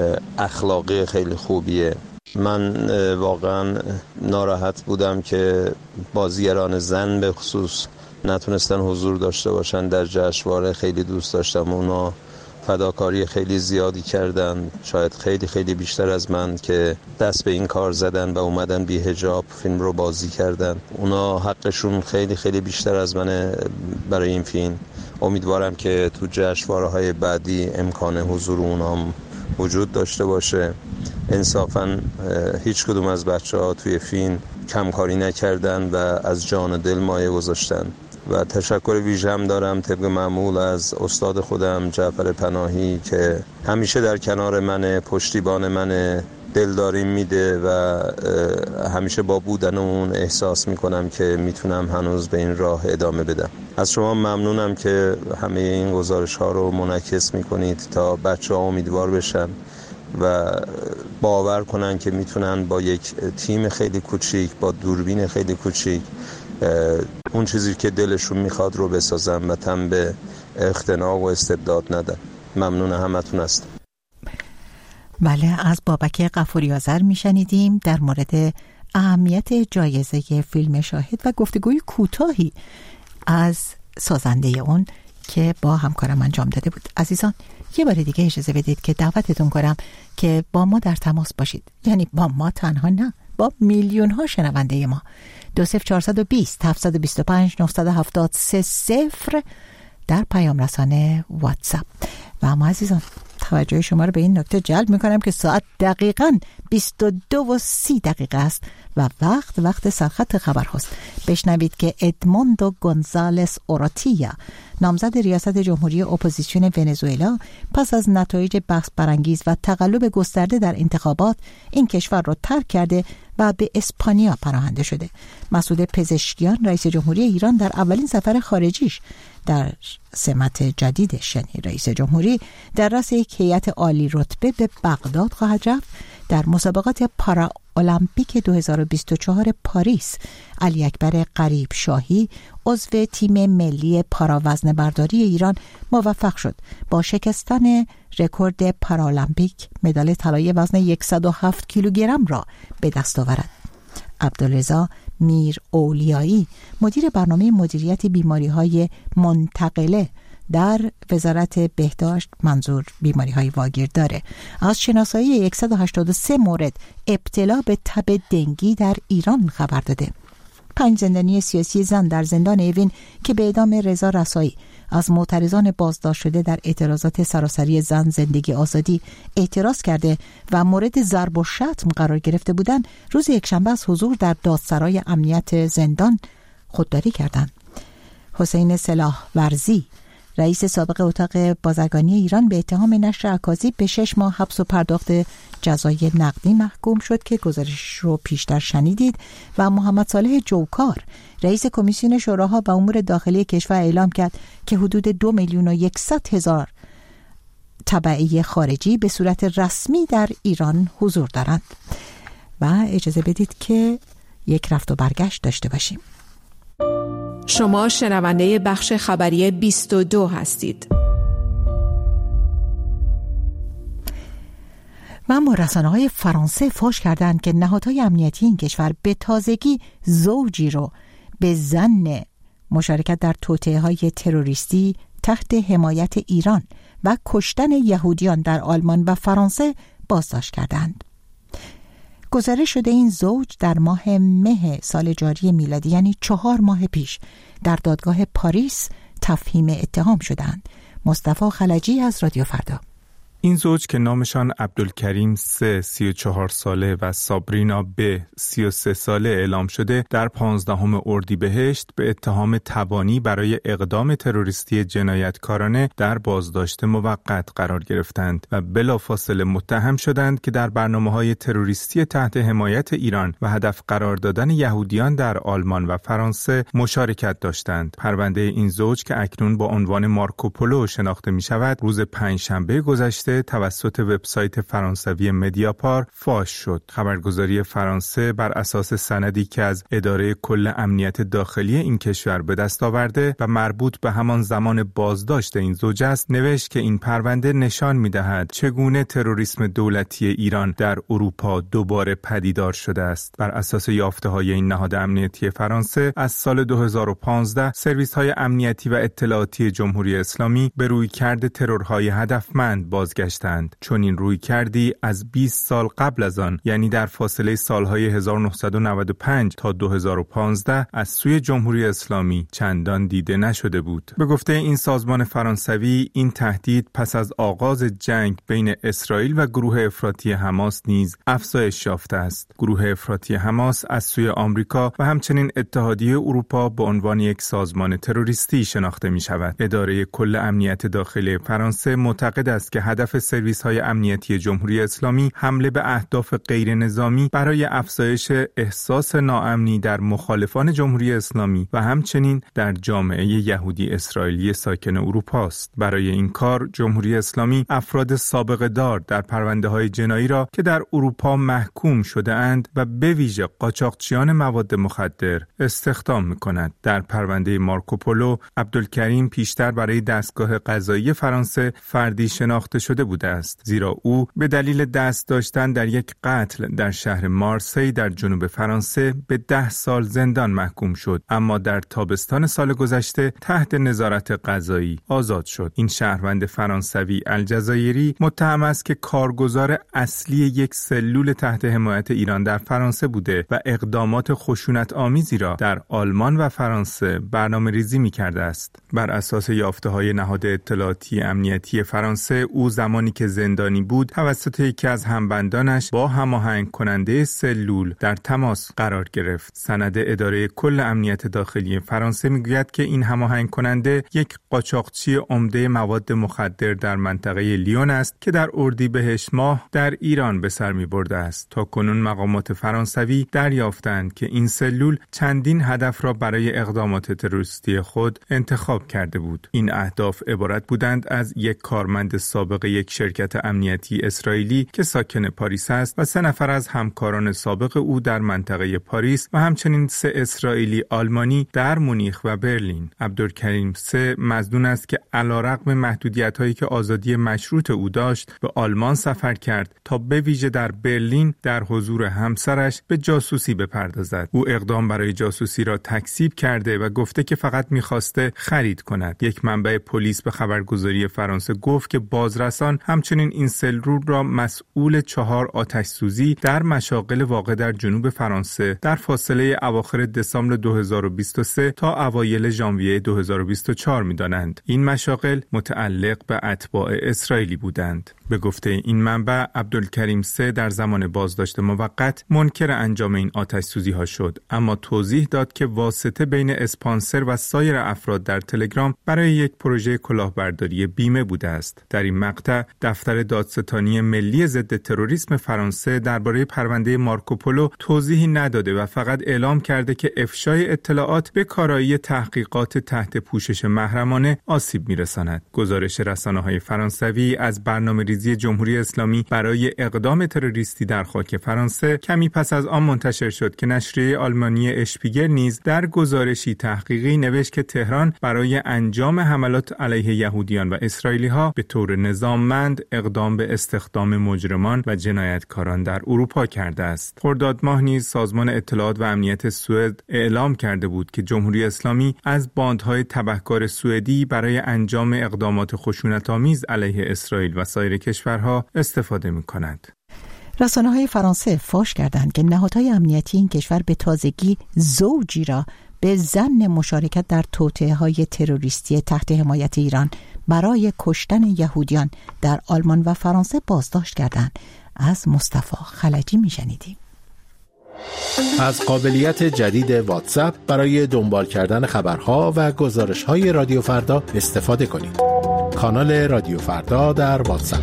اخلاقی خیلی خوبیه. من واقعا ناراحت بودم که بازیگران زن به خصوص نتونستن حضور داشته باشن در جشنواره. خیلی دوست داشتم، اونا فداکاری خیلی زیادی کردن، شاید خیلی خیلی بیشتر از من که دست به این کار زدن و اومدن بی حجاب فیلم رو بازی کردن. اونا حقشون خیلی خیلی بیشتر از منه برای این فیلم. امیدوارم که تو جشنواره‌های بعدی امکان حضور اونام وجود داشته باشه. انصافاً هیچ کدوم از بچه‌ها توی فیلم کمکاری نکردن و از جان و دل مایه گذاشتن و تشکر ویژه هم دارم طبق معمول از استاد خودم جعفر پناهی که همیشه در کنار منه، پشتیبان منه دلداری میده و همیشه با بودن اون احساس میکنم که میتونم هنوز به این راه ادامه بدم. از شما ممنونم که همه این گزارش ها رو منعکس میکنید تا بچه ها امیدوار بشن و باور کنن که میتونن با یک تیم خیلی کوچیک، با دوربین خیلی کوچیک، اون چیزی که دلشون میخواد رو بسازن و تن به اختناق و استبداد ندن. ممنون همتون هستم. بله، از بابک غفوری آذر میشنیدیم در مورد اهمیت جایزه فیلم شاهد و گفتگوی کوتاهی از سازنده اون که با همکارم انجام داده بود. عزیزان، یه بار دیگه اجازه بدید که دعوتتون کنم که با ما در تماس باشید، یعنی با ما تنها نه، با میلیون ها شنونده ما. دو صفر چهارصد و بیست هفتصد و بیست و پنج نهصد و هفتاد سه صفر در پیام رسانه واتساپ. و اما عزیزان، توجه شما رو به این نکته جلب میکنم که ساعت دقیقاً بیست و دو و سی دقیقه است و وقت وقت سرخط خبر هست. بشنوید که ادموندو گونزالس اوراتیا، نامزد ریاست جمهوری اپوزیسیون ونزوئلا، پس از نتایج بحث برانگیز و تقلب گسترده در انتخابات این کشور را ترک کرده و به اسپانیا پناهنده شده. مسعود پزشکیان، رئیس جمهوری ایران، در اولین سفر خارجیش در سمت جدیدش، یعنی رئیس جمهوری، در رأس یک هیئت عالی رتبه به بغداد خواهد رفت. در مسابقات پارا المپیک دو هزار و بیست و چهار پاریس، علی اکبر قریب شاهی، عضو تیم ملی پارا وزنه برداری ایران، موفق شد با شکستن رکورد پارالمپیک مدال طلای وزن صد و هفت کیلوگرم را به دست آورد. عبدالرضا میر اولیایی، مدیر برنامه مدیریت بیماری‌های منتقله در وزارت بهداشت، منظور بیماری‌های واگیر داره، از شناسایی صد و هشتاد و سه مورد ابتلا به تب دنگی در ایران خبر داده. پنج زندانی سیاسی زن در زندان اوین که به اعدام رضا رسایی از معترضان بازداشت شده در اعتراضات سراسری زن زندگی آزادی اعتراض کرده و مورد ضرب و شتم قرار گرفته بودند، روز یکشنبه از حضور در دادسرای امنیت زندان خودداری کردند. حسین سلاح ورزی، رئیس سابق اتاق بازرگانی ایران، به اتهام نشر اکاذیب به شش ماه حبس و پرداخت جزای نقدی محکوم شد که گزارش رو پیشتر شنیدید. و محمد صالح جوکار، رئیس کمیسیون شوراها و امور داخلی کشور، اعلام کرد که حدود دو میلیون و یکصد هزار تبعی خارجی به صورت رسمی در ایران حضور دارند. و اجازه بدید که یک رفت و برگشت داشته باشیم. شما شنونده بخش خبری بیست و دو هستید. و اما رسانه‌های فرانسه فاش کردند که نهادهای امنیتی این کشور به تازگی زوجی رو به ظن مشارکت در توطئه‌های تروریستی تحت حمایت ایران و کشتن یهودیان در آلمان و فرانسه بازداشت کردند. گزارش شده این زوج در ماه مه سال جاری میلادی، یعنی چهار ماه پیش، در دادگاه پاریس تفهیم اتهام شدند. مصطفی خلجی از رادیو فردا. این زوج که نامشان عبدالکریم سه سی و چهار ساله و سابرینا ب سی و سه ساله اعلام شده، در پانزدهم اردیبهشت به اتهام تبانی برای اقدام تروریستی جنایتکارانه در بازداشت موقت قرار گرفتند و بلافاصله متهم شدند که در برنامه‌های تروریستی تحت حمایت ایران و هدف قرار دادن یهودیان در آلمان و فرانسه مشارکت داشتند. پرونده این زوج که اکنون با عنوان مارکوپولو شناخته می‌شود، روز پنجشنبه گذشته توسط وبسایت فرانسوی مدیاپار فاش شد. خبرگزاری فرانسه بر اساس سندی که از اداره کل امنیت داخلی این کشور به دست آورده و مربوط به همان زمان بازداشت این زوج است، نوشت که این پرونده نشان می‌دهد چگونه تروریسم دولتی ایران در اروپا دوباره پدیدار شده است. بر اساس یافته‌های این نهاد امنیتی فرانسه، از سال دو هزار و پانزده سرویس‌های امنیتی و اطلاعاتی جمهوری اسلامی به رویکرد ترورهای هدفمند بازگشت گشتند، چون این روی کردی از بیست سال قبل از آن، یعنی در فاصله سالهای هزار و نهصد و نود و پنج تا دو هزار و پانزده از سوی جمهوری اسلامی چندان دیده نشده بود. به گفته این سازمان فرانسوی، این تهدید پس از آغاز جنگ بین اسرائیل و گروه افراطی حماس نیز افزایش یافته است. گروه افراطی حماس از سوی آمریکا و همچنین اتحادیه اروپا به عنوان یک سازمان تروریستی شناخته می شود. اداره کل امنیت داخلی فرانسه معتقد است که هدف طرف سرویس‌های امنیتی جمهوری اسلامی حمله به اهداف غیر نظامی برای افزایش احساس ناامنی در مخالفان جمهوری اسلامی و همچنین در جامعه یهودی اسرائیلی ساکن اروپا است. برای این کار جمهوری اسلامی افراد سابقه دار در پرونده‌های جنایی را که در اروپا محکوم شده اند و به ویژه قاچاقچیان مواد مخدر استخدام می‌کند. در پرونده مارکوپولو، عبدالکریم پیشتر برای دستگاه قضایی فرانسه فردی شناخته شده بوده است، زیرا او به دلیل دست داشتن در یک قتل در شهر مارسی در جنوب فرانسه به ده سال زندان محکوم شد، اما در تابستان سال گذشته تحت نظارت قضایی آزاد شد. این شهروند فرانسوی الجزایری متهم است که کارگزار اصلی یک سلول تحت حمایت ایران در فرانسه بوده و اقدامات خشونت آمیزی را در آلمان و فرانسه برنامه ریزی می کرده است. بر اساس یافته های نهاد اطلاعاتی امنیتی فرانسه، او زمانی که زندانی بود توسط یکی از همبندانش با هماهنگ کننده سلول در تماس قرار گرفت. سند اداره کل امنیت داخلی فرانسه میگوید که این هماهنگ کننده یک قاچاقچی عمده مواد مخدر در منطقه لیون است که در اردیبهشت ماه در ایران به سر می برده است. تا کنون مقامات فرانسوی دریافتند که این سلول چندین هدف را برای اقدامات تروریستی خود انتخاب کرده بود. این اهداف عبارت بودند از یک کارمند سابق یک شرکت امنیتی اسرائیلی که ساکن پاریس است و سه نفر از همکاران سابق او در منطقه پاریس و همچنین سه اسرائیلی آلمانی در مونیخ و برلین. عبدالکریم سه مظنون است که علیرغم محدودیت‌هایی که آزادی مشروط او داشت به آلمان سفر کرد تا به ویژه در برلین در حضور همسرش به جاسوسی بپردازد. او اقدام برای جاسوسی را تکذیب کرده و گفته که فقط می‌خواسته خرید کند. یک منبع پلیس به خبرگزاری فرانسه گفت که بازرسان همچنین این سلول را مسئول چهار آتش سوزی در مشاغل واقع در جنوب فرانسه در فاصله اواخر دسامبر دو هزار و بیست و سه تا اوایل ژانویه دو هزار و بیست و چهار می‌دانند. این مشاغل متعلق به اتباع اسرائیلی بودند. به گفته این منبع، عبدالکریم سه در زمان بازداشت موقت منکر انجام این آتش سوزی ها شد، اما توضیح داد که واسطه بین اسپانسر و سایر افراد در تلگرام برای یک پروژه کلاهبرداری بیمه بوده است. در این مقطع دفتر دادستانی ملی ضد تروریسم فرانسه درباره پرونده مارکوپولو توضیحی نداده و فقط اعلام کرده که افشای اطلاعات به کارایی تحقیقات تحت پوشش محرمانه آسیب میرساند. گزارش رسانه‌های فرانسوی از برنامه‌ریزی جمهوری اسلامی برای اقدام تروریستی در خاک فرانسه کمی پس از آن منتشر شد که نشریه آلمانی اشپیگل نیز در گزارشی تحقیقی نوشت که تهران برای انجام حملات علیه یهودیان و اسرائیلی‌ها به طور نظاممند اقدام به استخدام مجرمان و جنایتکاران در اروپا کرده است. خرداد ماه نیز سازمان اطلاعات و امنیت سوئد اعلام کرده بود که جمهوری اسلامی از باندهای تبهکار سوئدی برای انجام اقدامات خشونت‌آمیز علیه اسرائیل و سایر کشورها استفاده می‌کند. رسانه‌های فرانسه فاش کردند که نهادهای امنیتی این کشور به تازگی زوجی را به ظن مشارکت در توطئه‌های تروریستی تحت حمایت ایران برای کشتن یهودیان در آلمان و فرانسه بازداشت کردند. از مصطفی خلجی میشنیدیم. از قابلیت جدید واتساپ برای دنبال کردن خبرها و گزارش‌های رادیو فردا استفاده کنید. کانال رادیو فردا در واتساپ.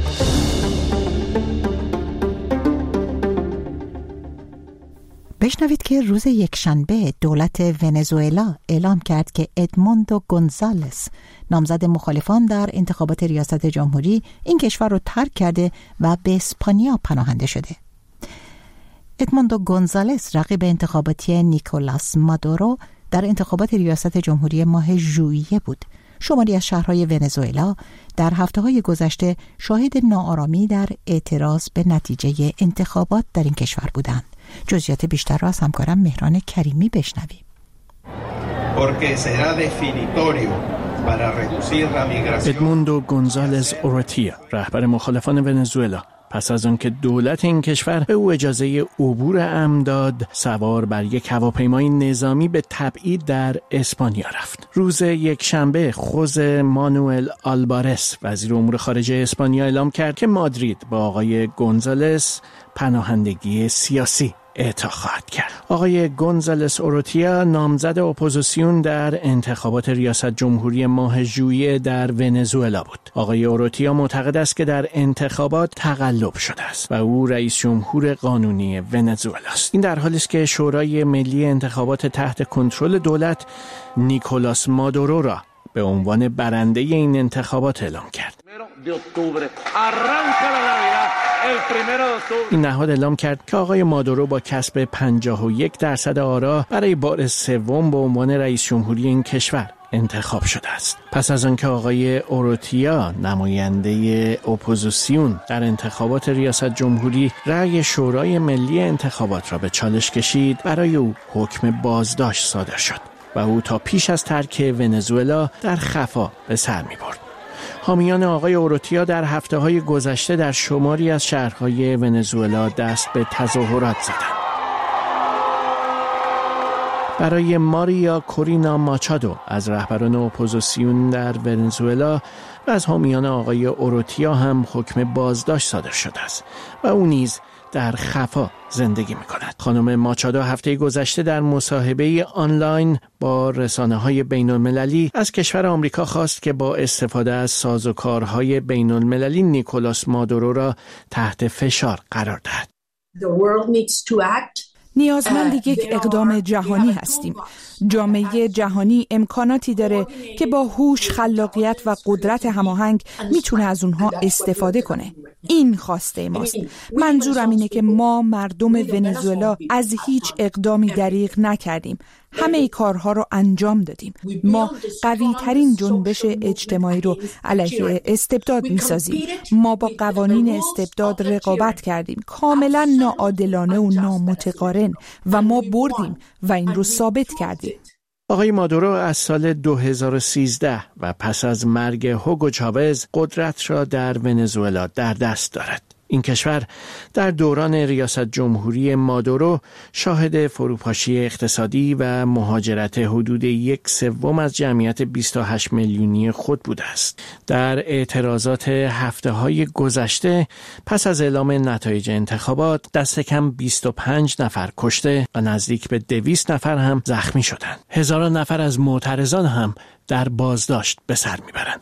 بشنوید که روز یکشنبه دولت ونزوئلا اعلام کرد که ادموندو گونزالس، نامزد مخالفان در انتخابات ریاست جمهوری، این کشور را ترک کرده و به اسپانیا پناهنده شده. ادموندو گونزالس رقیب انتخاباتی نیکولاس مادورو در انتخابات ریاست جمهوری ماه ژوئیه بود. شماری از شهرهای ونزوئلا در هفته‌های گذشته شاهد ناآرامی در اعتراض به نتیجه انتخابات در این کشور بودند. جزئیات بیشتر را از همکارم مهران کریمی بشنویم. ادموندو گونزالس اورتیا، رهبر مخالفان ونزوئلا، پس از آنکه دولت این کشور به او اجازه عبور امن داد، سوار بر یک هواپیمای نظامی به تبعید در اسپانیا رفت. روز یکشنبه خوز مانوئل آلبارس، وزیر امور خارجه اسپانیا، اعلام کرد که مادرید با آقای گونزالس پناهندگی سیاسی اعطا خواهد کرد. آقای گونزالس اوروتیا نامزد اپوزیسیون در انتخابات ریاست جمهوری ماه ژوئیه در ونزوئلا بود. آقای اوروتیا معتقد است که در انتخابات تقلب شده است و او رئیس جمهور قانونی ونزوئلا است. این در حالی است که شورای ملی انتخابات تحت کنترل دولت نیکولاس مادورو را به عنوان برنده این انتخابات اعلام کرد. این نهاد اعلام کرد که آقای مادورو با کسب پنجاه و یک درصد آرا برای بار سوم به عنوان رئیس جمهوری این کشور انتخاب شده است. پس از آنکه آقای اوروتیا نماینده اپوزیسیون در انتخابات ریاست جمهوری رأی شورای ملی انتخابات را به چالش کشید، برای او حکم بازداشت صادر شد و او تا پیش از ترک ونزوئلا در خفا به سر می برد. حامیان آقای اوروتیا در هفته‌های گذشته در شماری از شهرهای ونزوئلا دست به تظاهرات زدند. برای ماریا کورینا ماچادو از رهبران اپوزیسیون در ونزوئلا و از حامیان آقای اوروتیا هم حکم بازداشت صادر شده است و او نیز در خفا زندگی می‌کند. خانم ماچادو هفته گذشته در مصاحبه آنلاین با رسانه‌های بین‌المللی از کشور آمریکا خواست که با استفاده از سازوکارهای بین‌المللی نیکولاس مادورو را تحت فشار قرار دهد. The world needs to act. نیازمند یک اقدام جهانی هستیم. جامعه جهانی امکاناتی داره که با هوش، خلاقیت و قدرت هماهنگ میتونه از اونها استفاده کنه. این خواسته ماست. منظورم اینه که ما مردم ونزوئلا از هیچ اقدامی دریغ نکردیم. همه ای کارها رو انجام دادیم. ما قوی ترین جنبش اجتماعی رو علیه استبداد میسازیم. ما با قوانین استبداد رقابت کردیم، کاملا ناعادلانه و نامتقارن، و ما بردیم و این رو ثابت کردیم. آقای مادورو از سال دو هزار و سیزده و پس از مرگ هوگو چاوز قدرت را در ونزوئلا در دست دارد. این کشور در دوران ریاست جمهوری مادورو شاهد فروپاشی اقتصادی و مهاجرت حدود یک سوم از جمعیت بیست و هشت میلیونی خود بوده است. در اعتراضات هفته های گذشته پس از اعلام نتایج انتخابات دست کم بیست و پنج نفر کشته و نزدیک به دویست نفر هم زخمی شدند. هزاران نفر از معترضان هم در بازداشت به سر میبرند.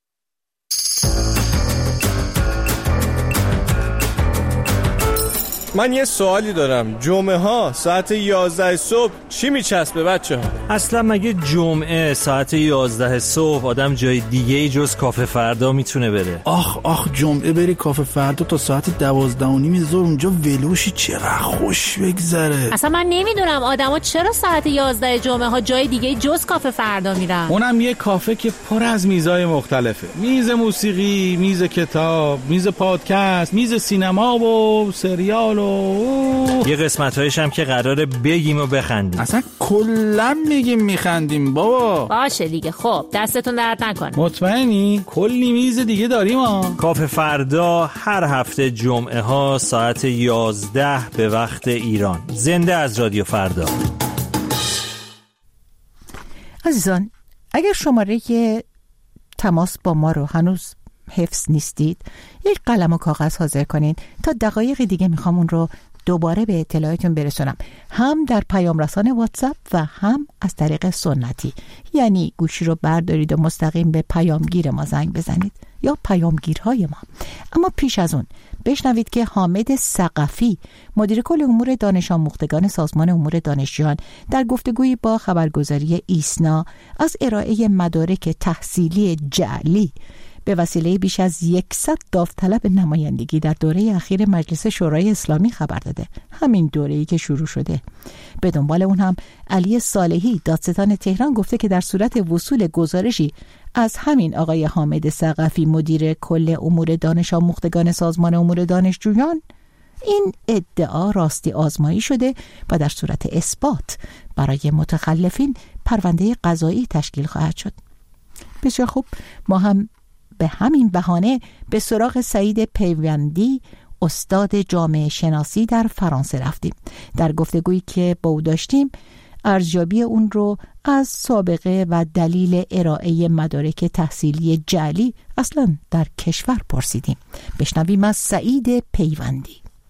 من یه سوالی دارم. جمعه ها ساعت یازده صبح چی میچسبه بچه ها؟ اصلا مگه جمعه ساعت یازده صبح آدم جای دیگه ای جز کافه فردا میتونه بره؟ آخ آخ جمعه بری کافه فردا تا ساعت دوازده و نیم ظهر اونجا ولوشی، چقدر خوش بگذره. اصلا من نمیدونم آدما چرا ساعت یازده جمعه ها جای دیگه جز کافه فردا میرن. اونم یه کافه که پر از میزای مختلفه. میز موسیقی، میز کتاب، میز پادکست، میز سینما و سریال. یه قسمت‌هایش هم که قراره بگیم و بخندیم. اصلا کلا میگیم میخندیم بابا. باشه دیگه، خب دستتون درد نکنه. مطمئنی؟ کلی میز دیگه داریم ها. کافه فردا هر هفته جمعه ها ساعت یازده به وقت ایران. زنده از رادیو فردا. عزیزان، اگر شماره تماس با ما رو هنوز حفظ نیستید، یک قلم و کاغذ حاضر کنید. تا دقایق دیگه میخوام اون رو دوباره به اطلاعاتون برسونم، هم در پیام رسان واتساپ و هم از طریق سنتی، یعنی گوشی رو بردارید و مستقیم به پیامگیر ما زنگ بزنید یا پیامگیرهای ما. اما پیش از اون بشنوید که حامد ثقفی، مدیر کل امور دانش آموختگان سازمان امور دانشجویان، در گفتگویی با خبرگزاری ایسنا از ارائه مدارک تحصیلی جعلی به وسیله بیش از صد داوطلب نمایندگی در دوره اخیر مجلس شورای اسلامی خبر داده. همین دوره‌ای که شروع شده. به دنبال اون هم علی صالحی، دادستان تهران، گفته که در صورت وصول گزارشی از همین آقای حامد ثقفی، مدیر کل امور دانش آموختگان سازمان امور دانشجویان، این ادعا راستی آزمایی شده و در صورت اثبات برای متخلفین پرونده قضایی تشکیل خواهد شد. بسیار خوب، ما هم به همین بهانه به سراغ سعید پیوندی، استاد جامعه شناسی در فرانسه رفتیم. در گفتگویی که با او داشتیم ارزیابی اون رو از سابقه و دلیل ارائه مدارک تحصیلی جعلی اصلا در کشور پرسیدیم. بشنویم از سعید پیوندی.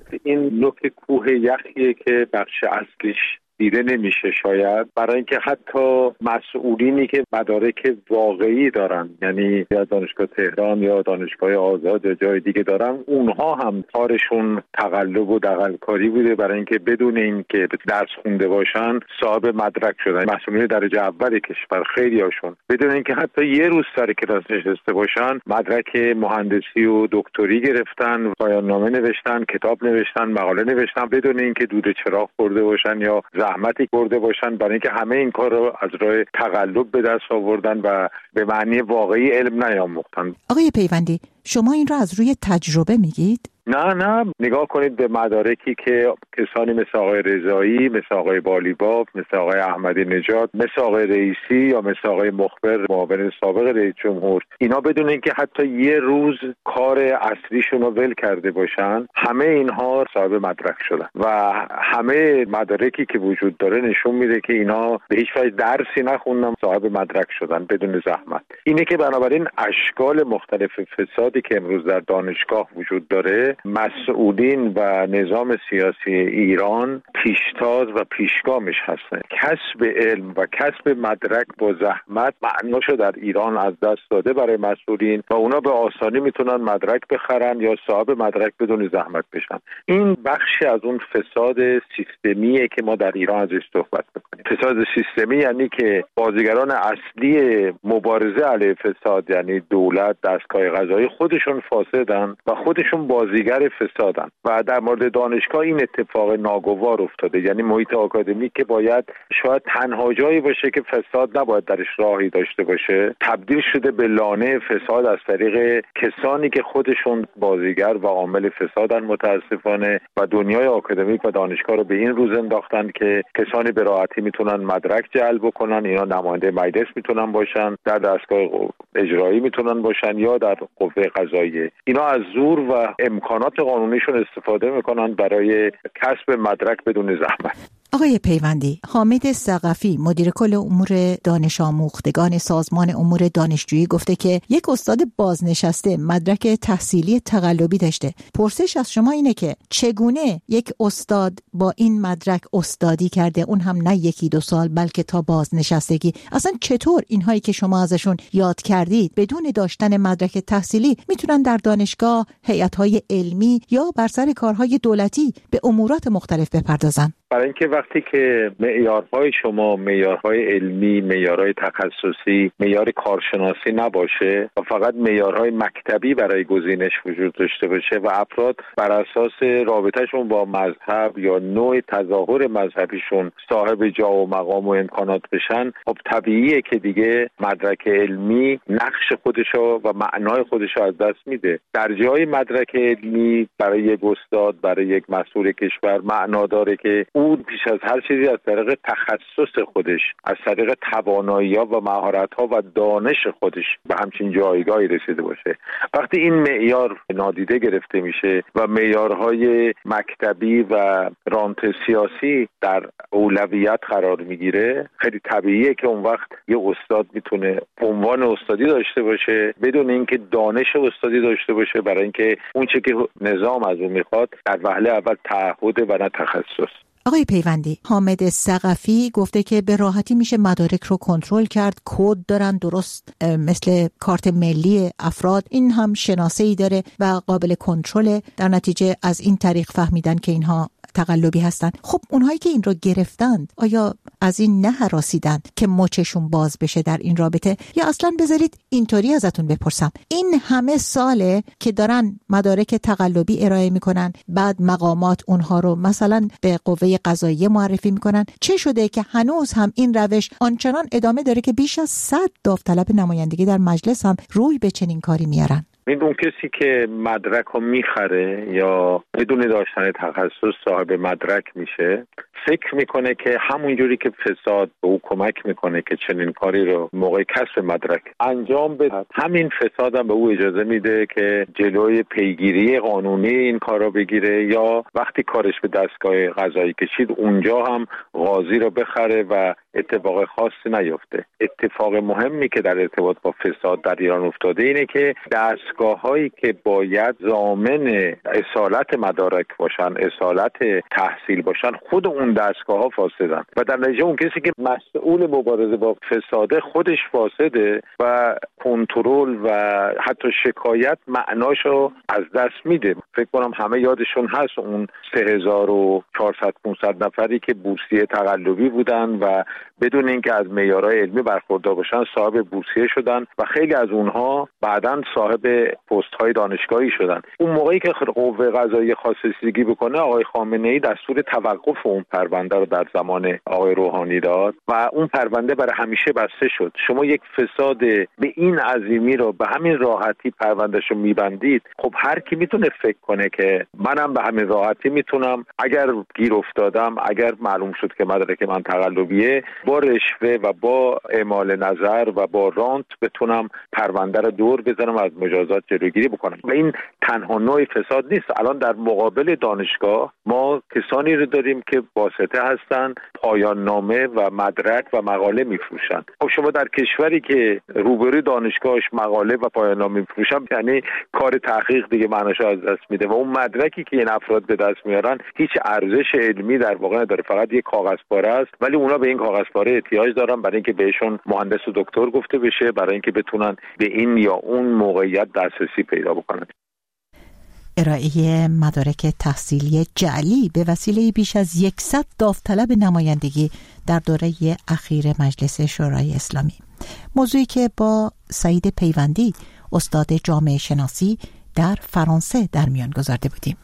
این نوک کوه یخیه که بخش اصلیش دیده نمیشه شاید، برای اینکه حتی مسئولینی که مدارک واقعی دارن، یعنی یا دانشگاه تهران یا دانشگاه آزاد یا جای دیگه دارن، اونها هم کارشون تقلب و دغل‌کاری بوده برای اینکه بدون اینکه درس خونده باشن صاحب مدرک شدن. مسئولین درجه اول کشور خیلیاشون بدون اینکه حتی یه روز سر کلاس نشسته باشن مدرک مهندسی و دکتری گرفتن، پایان نامه نوشتن، کتاب نوشتن، مقاله نوشتن، بدون اینکه دود چراغ خورده باشن یا زحمتی کرده باشن، برای اینکه همه این کار رو از راه تقلب به دست آوردن و به معنی واقعی علم نیاموختن. آقای پیوندی، شما این رو از روی تجربه میگید؟ نه نه، نگاه کنید به مدارکی که کسانی مثل آقای رضایی، مثل آقای بالیباف، مثل آقای احمدی نژاد، مثل آقای رئیسی یا مثل آقای مخبر معاون سابق رئیس جمهور، اینا بدون اینکه حتی یه روز کار اصلیشون رو ول کرده باشن، همه اینها صاحب مدرک شدن و همه مدارکی که وجود داره نشون میده که اینا به هیچ وجه درسی نخوندن، صاحب مدرک شدن بدون زحمت. اینه که بنابراین اشکال مختلف فسادی که امروز در دانشگاه وجود داره، مسئولین و نظام سیاسی ایران پیشتاز و پیشگامش هستن. کسب علم و کسب مدرک با زحمت معناشو در ایران از دست داده برای مسئولین و اونا به آسانی میتونن مدرک بخرن یا صاحب مدرک بدون زحمت بشن. این بخشی از اون فساد سیستمیه که ما در ایران ازش صحبت میکنیم. فساد سیستمی یعنی که بازیگران اصلی مبارزه علیه فساد، یعنی دولت، دستگاه قضایی، خودشون فاسدن و خودشون بازی گر فسادن و در مورد دانشگاه این اتفاق ناگوار افتاده. یعنی محیط آکادمیک که باید شاید تنها جایی باشه که فساد نباید درش راهی داشته باشه، تبدیل شده به لانه فساد از طریق کسانی که خودشون بازیگر و عامل فسادن متاسفانه، و دنیای آکادمیک و دانشگاه رو به این روز انداختن که کسانی به راحتی میتونن مدرک جلب کنن. اینا نماینده مجلس میتونن باشن، در دستگاه اجرایی میتونن باشن یا در قوه قضاییه. اینا از زور و امکانات قانونیشون استفاده میکنن برای کسب مدرک بدون زحمت. آقای پیوندی، حامد ثقفی مدیر کل امور دانش آموختگان سازمان امور دانشجویی گفته که یک استاد بازنشسته مدرک تحصیلی تقلبی داشته. پرسش از شما اینه که چگونه یک استاد با این مدرک استادی کرده، اون هم نه یکی دو سال بلکه تا بازنشستگی؟ اصلا چطور اینهایی که شما ازشون یاد کردید بدون داشتن مدرک تحصیلی میتونن در دانشگاه، هیئت‌های علمی یا بر سر کارهای دولتی به امورات مختلف بپردازن؟ برای اینکه وقتی که معیارهای شما معیارهای علمی، معیارهای تخصصی، معیار کارشناسی نباشه و فقط معیارهای مکتبی برای گزینش وجود داشته باشه و افراد بر اساس رابطهشون با مذهب یا نوع تظاهر مذهبیشون صاحب جا و مقام و امکانات بشن، خب طبیعیه که دیگه مدرک علمی نقش خودشو و معنای خودشو از دست میده. در جای مدرک علمی برای یک استاد، برای یک مسئول کشور معنا داره که او پیش از هر چیزی از طریق تخصص خودش، از طریق توانایی‌ها و مهارت‌ها و دانش خودش به همچین جایگاهی رسیده باشه. وقتی این معیار نادیده گرفته میشه و معیارهای مکتبی و رانت سیاسی در اولویت قرار میگیره، خیلی طبیعیه که اون وقت یه استاد میتونه عنوان استادی داشته باشه بدون اینکه دانش استادی داشته باشه، برای اینکه اون چه که نظام از اون میخواد در وهله اول تعهد و نه تخصص. آقای پیوندی، حامد ثقفی گفته که به راحتی میشه مدارک رو کنترل کرد، کد دارن درست مثل کارت ملی افراد، این هم شناسه‌ای داره و قابل کنترل، در نتیجه از این طریق فهمیدن که اینها تقلبی هستن. خب اونهایی که این رو گرفتند آیا از این نه هراسیدن که مچشون باز بشه در این رابطه؟ یا اصلا بذارید اینطوری ازتون بپرسم، این همه ساله که دارن مدارک تقلبی ارائه میکنن، بعد مقامات اونها رو مثلا به قوه قضاییه معرفی میکنن، چه شده که هنوز هم این روش آنچنان ادامه داره که بیش از صد داوطلب نمایندگی در مجلس هم روی به چنین کاری میارن؟ این اون کسی که مدرک رو میخره یا بدون داشتن تخصص صاحب مدرک میشه، فکر میکنه که همونجوری که فساد به او کمک میکنه که چنین کاری رو موقع کسب مدرک انجام بده، همین فساد هم به او اجازه میده که جلوی پیگیری قانونی این کار رو بگیره، یا وقتی کارش به دستگاه قضایی کشید اونجا هم قاضی رو بخره و اتفاق خاصی نیفته. اتفاق مهمی که در ارتباط با فساد در ایران افتاده اینه که دستگاه‌هایی که باید ضامن اصالت مدارک باشن، اصالت تحصیل باشن، خود اون دستگاه‌ها فاسدن و در نتیجه اون کسی که مسئول مبارزه با فساد خودش فاسده و کنترل و حتی شکایت معناشو از دست میده. فکر کنم همه یادشون هست اون سه هزار و چهارصد پانصد نفری که بورسیه تقلبی بودن و بدون اینکه از معیارهای علمی برخوردار باشن صاحب بورسیه شدن و خیلی از اونها بعداً صاحب پست‌های دانشگاهی شدن. اون موقعی که قوه قضاییه خواست رسیدگی بکنه، آقای خامنه‌ای دستور توقف اون پرونده رو در زمان آقای روحانی داد و اون پرونده برای همیشه بسته شد. شما یک فساد به این عظیمی رو به همین راحتی پروندهشو میبندید، خب هر کی میتونه فکر کنه که منم به همین راحتی میتونم اگر گیر افتادم، اگر معلوم شد که مدرک من تقلبیه، با رشوه و با اعمال نظر و با رانت بتونم پرونده رو دور بزنم، از مجازات جلوگیری بکنم. و این تنها نوع فساد نیست. الان در مقابل دانشگاه ما کسانی رو داریم که واسطه هستن، پایان نامه و مدرک و مقاله میفروشن. خب شما در کشوری که روبروی دانشگاهش مقاله و پایان نامه میفروشن، یعنی کار تحقیق دیگه معناش از دست میده و اون مدرکی که این افراد به دست میارن هیچ ارزش علمی در واقع نداره، فقط یک کاغذ پاره است. ولی اونا به این کاغذ پاره احتیاج دارن برای اینکه بهشون مهندس و دکتر گفته بشه، برای اینکه بتونن به این یا اون موقعیت دسترسی پیدا بکنن. ارائه مدارک تحصیلی جعلی به وسیله بیش از صد داوطلب نمایندگی در دوره اخیر مجلس شورای اسلامی، موضوعی که با سعید پیوندی استاد جامعه شناسی در فرانسه در میان گذارده بودیم.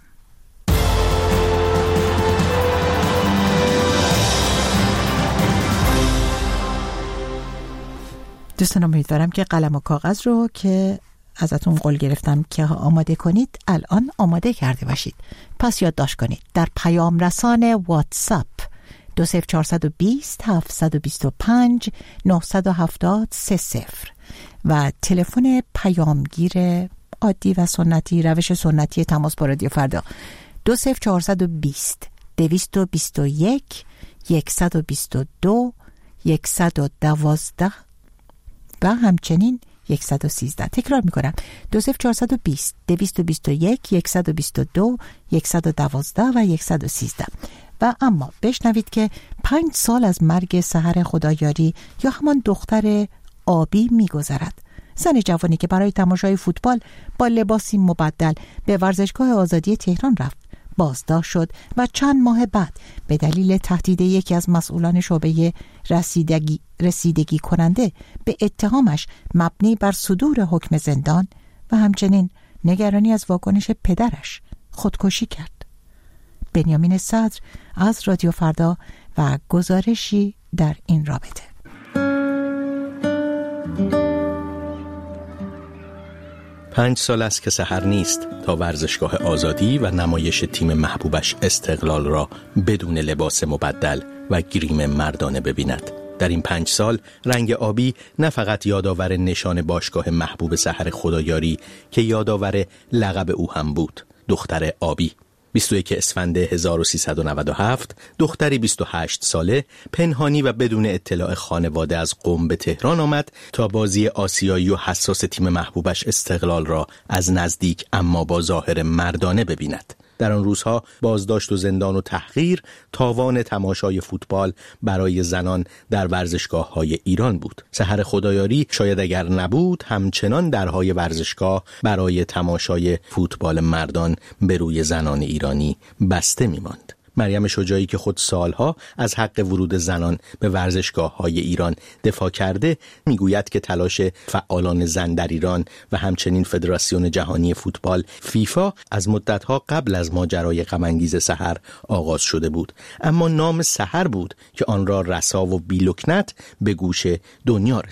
دوستان امیدوارم که قلم و کاغذ رو که ازتون قول گرفتم که آماده کنید الان آماده کرده باشید. پس یادداشت کنید در پیام رسان واتساپ دو صفر چهارصد و بیست هفتصد و بیست و پنج نهصد و هفتاد سه صفر و تلفن پیامگیر عادی و سنتی، روش سنتی تماس با رادیو فردا دو صفر چهارصد و بیست دویست و بیست و یک یکصد و بیست و دو یکصد و دوازده و همچنین صد و سیزده. تکرار میکنم دو صفر چهارصد و بیست دویست و بیست و یک یکصد و بیست و دو یکصد و دوازده و صد و سیزده. و اما بشنوید که پنج سال از مرگ سحر خدایاری یا همان دختر آبی میگذرد. زن جوانی که برای تماشای فوتبال با لباسی مبدل به ورزشگاه آزادی تهران رفت، بازداشت شد و چند ماه بعد به دلیل تهدید یکی از مسئولان شعبه رسیدگی رسیدگی کننده به اتهامش مبنی بر صدور حکم زندان و همچنین نگرانی از واکنش پدرش خودکشی کرد. بنیامین صدر از رادیو فردا و گزارشی در این رابطه. پنج سال است که سحر نیست تا ورزشگاه آزادی و نمایش تیم محبوبش استقلال را بدون لباس مبدل و گریم مردانه ببیند. در این پنج سال رنگ آبی نه فقط یادآور نشان باشگاه محبوب سحر خدایاری که یادآور لقب او هم بود، دختر آبی. بیست و یکم اسفند هزار و سیصد و نود و هفت دختری بیست و هشت ساله پنهانی و بدون اطلاع خانواده از قم به تهران آمد تا بازی آسیایی و حساس تیم محبوبش استقلال را از نزدیک اما با ظاهر مردانه ببیند. در آن روزها بازداشت و زندان و تحقیر تاوان تماشای فوتبال برای زنان در ورزشگاه‌های ایران بود. سحر خدایاری شاید اگر نبود همچنان درهای ورزشگاه برای تماشای فوتبال مردان به روی زنان ایرانی بسته می‌ماند. مریم شجاعی که خود سالها از حق ورود زنان به ورزشگاه‌های ایران دفاع کرده میگوید که تلاش فعالان زن در ایران و همچنین فدراسیون جهانی فوتبال فیفا از مدت‌ها قبل از ماجرای غم‌انگیز سحر آغاز شده بود، اما نام سحر بود که آن را رسا و بی‌لکنت به گوش دنیا رساند.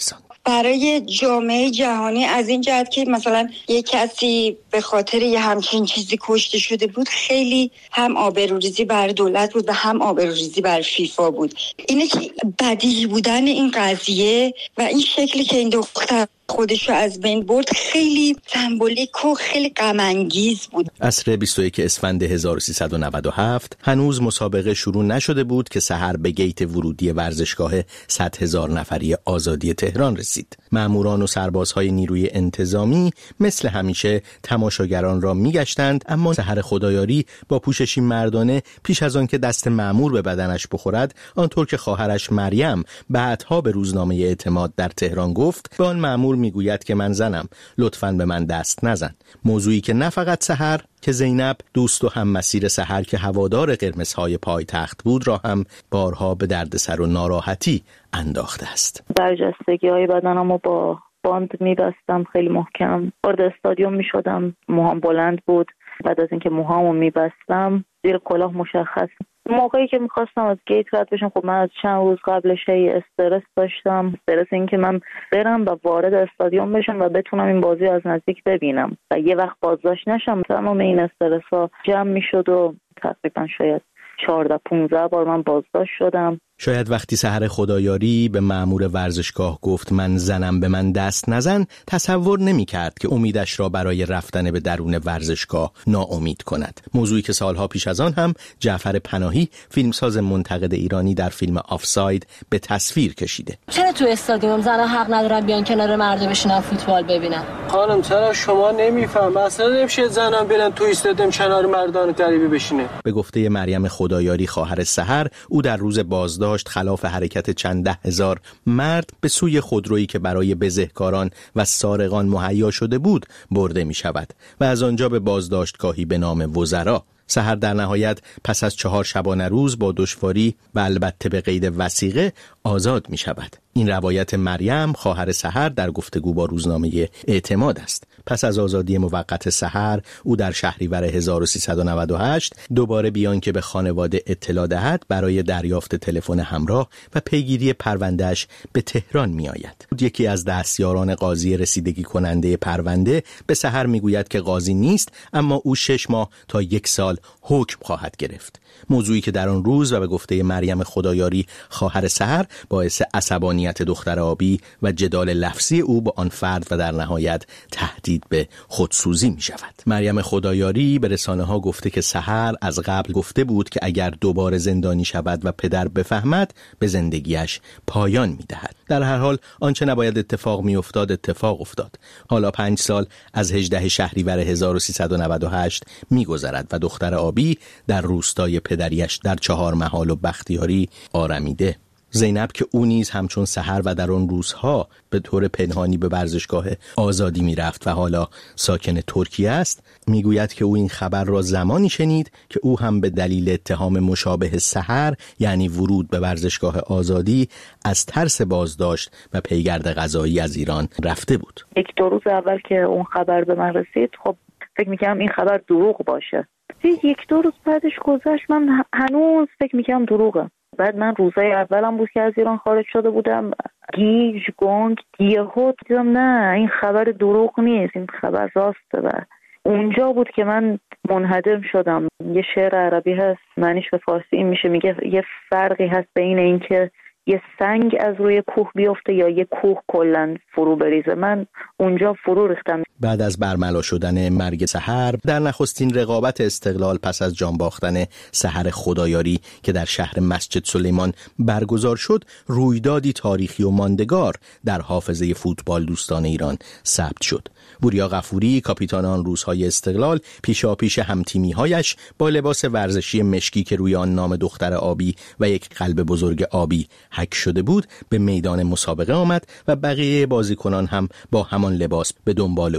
برای جامعه جهانی از این جهت که مثلا یک کسی به خاطر یه همچین چیزی کشته شده بود، خیلی هم آبروریزی بر دولت بود و هم آبروریزی بر فیفا بود. اینه که بدیهی بودن این قضیه و این شکلی که این دختر خودشو از بین برد خیلی سمبولیک و خیلی غم انگیز بود. عصر بیست و یک اسفند هزار و سیصد و نود و هفت هنوز مسابقه شروع نشده بود که سحر به گیت ورودی ورزشگاه صد هزار نفری آزادی تهران رسید. ماموران و سربازهای نیروی انتظامی مثل همیشه تماشاگران را میگشتند، اما سحر خدایاری با پوششی مردانه پیش از آن که دست مامور به بدنش بخورد، آنطور که خواهرش مریم بعدها به روزنامه اعتماد در تهران گفت، به آن مامور میگوید که من زنم، لطفاً به من دست نزن. موضوعی که نه فقط سحر که زینب دوست و هم مسیر سحر که هوادار قرمزهای پایتخت بود را هم بارها به دردسر و ناراحتی انداخته است. برجستگی های بدنمو با باند میبستم خیلی محکم، وارد استادیوم میشدم، موهام بلند بود. بعد از اینکه موهامو میبستم زیر کلاه مشخص. موقعی که میخواستم از گیت رد بشم، خب من از چند روز قبلش هی استرس داشتم، استرس این که من برم و وارد استادیوم بشم و بتونم این بازی از نزدیک ببینم و یه وقت بازداشت نشم. تمام این استرس ها جمع میشد و تقریبا شاید چهارده پونزده بار من بازداشت شدم. شاید وقتی سحر خدایاری به مأمور ورزشگاه گفت من زنم به من دست نزن، تصور نمی کرد که امیدش را برای رفتن به درون ورزشگاه ناامید کند. موضوعی که سالها پیش از آن هم جعفر پناهی، فیلمساز منتقد ایرانی، در فیلم آفساید به تصویر کشیده. چرا تو استادیوم زنها حق ندارن بیان کنار مرد بشینن فوتبال ببینن؟ خانم چرا شما نمیفهم؟ اصلا نمیشه زنان برن تو استادیوم کنار مردان غریبه بشینه. به گفته مریم خدایاری خواهر سحر، او در روز بازداشت داشت خلاف حرکت چند ده هزار مرد به سوی خودرویی که برای بزهکاران و سارقان مهیا شده بود برده می شود و از آنجا به بازداشتگاهی به نام وزرا. سحر در نهایت پس از چهار شبانه روز با دشواری و البته به قید وثیقه آزاد می شود. این روایت مریم خواهر سحر در گفتگو با روزنامه اعتماد است. پس از آزادی موقت سحر، او در شهریور هزار و سیصد و نود و هشت دوباره بیان که به خانواده اطلاع دهد برای دریافت تلفن همراه و پیگیری پروندهش به تهران می آید. یکی از دستیاران قاضی رسیدگی کننده پرونده به سحر می گوید که قاضی نیست، اما او شش ماه تا یک سال حکم خواهد گرفت. موضوعی که در آن روز و به گفته مریم خدایاری خواهر سحر باعث عصبانیت دختر آبی و جدال لفظی او با آن فرد و در نهایت تهدید به خودسوزی می شود. مریم خدایاری به رسانه ها گفته که سحر از قبل گفته بود که اگر دوباره زندانی شود و پدر بفهمد به زندگیش پایان می دهد. در هر حال آنچه نباید اتفاق می افتاد اتفاق افتاد. حالا پنج سال از هجدهم شهریور هزار و سیصد و نود و هشت می گذرد و دختر آبی در روستای پدریش در چهار محال و بختیاری آرمیده. زینب که او نیز همچون سحر و در آن روزها به طور پنهانی به ورزشگاه آزادی می رفت و حالا ساکن ترکیه است، می گوید که او این خبر را زمانی شنید که او هم به دلیل اتهام مشابه سحر، یعنی ورود به ورزشگاه آزادی، از ترس بازداشت و پیگرد قضایی از ایران رفته بود. یک دو روز اول که اون خبر به من رسید، خب فکر می‌کردم این خبر دروغ باشه. یک دو روز بعدش گذشت، من هنوز فکر می‌کردم دروغه. بعد من روزای اولم بود که از ایران خارج شده بودم، گیج گنگ یهو دیدم نه این خبر دروغ نیست، این خبر راسته. و اونجا بود که من منهدم شدم. یه شعر عربی هست معنیش به فارسی این میشه، میگه یه فرقی هست بین این که یه سنگ از روی کوه بیفته یا یه کوه کلاً فرو بریزه. من اونجا فرو ریختم. بعد از برملا شدن مرگ سحر، در نخستین رقابت استقلال پس از جان باختن سحر خدایاری که در شهر مسجد سلیمان برگزار شد، رویدادی تاریخی و ماندگار در حافظه فوتبال دوستان ایران ثبت شد. بوریا غفوری، کاپیتان آن روزهای استقلال، پیشاپیش همتیمی‌هایش با لباس ورزشی مشکی که روی آن نام دختر آبی و یک قلب بزرگ آبی حک شده بود، به میدان مسابقه آمد و بقیه بازیکنان هم با همان لباس به دنبال او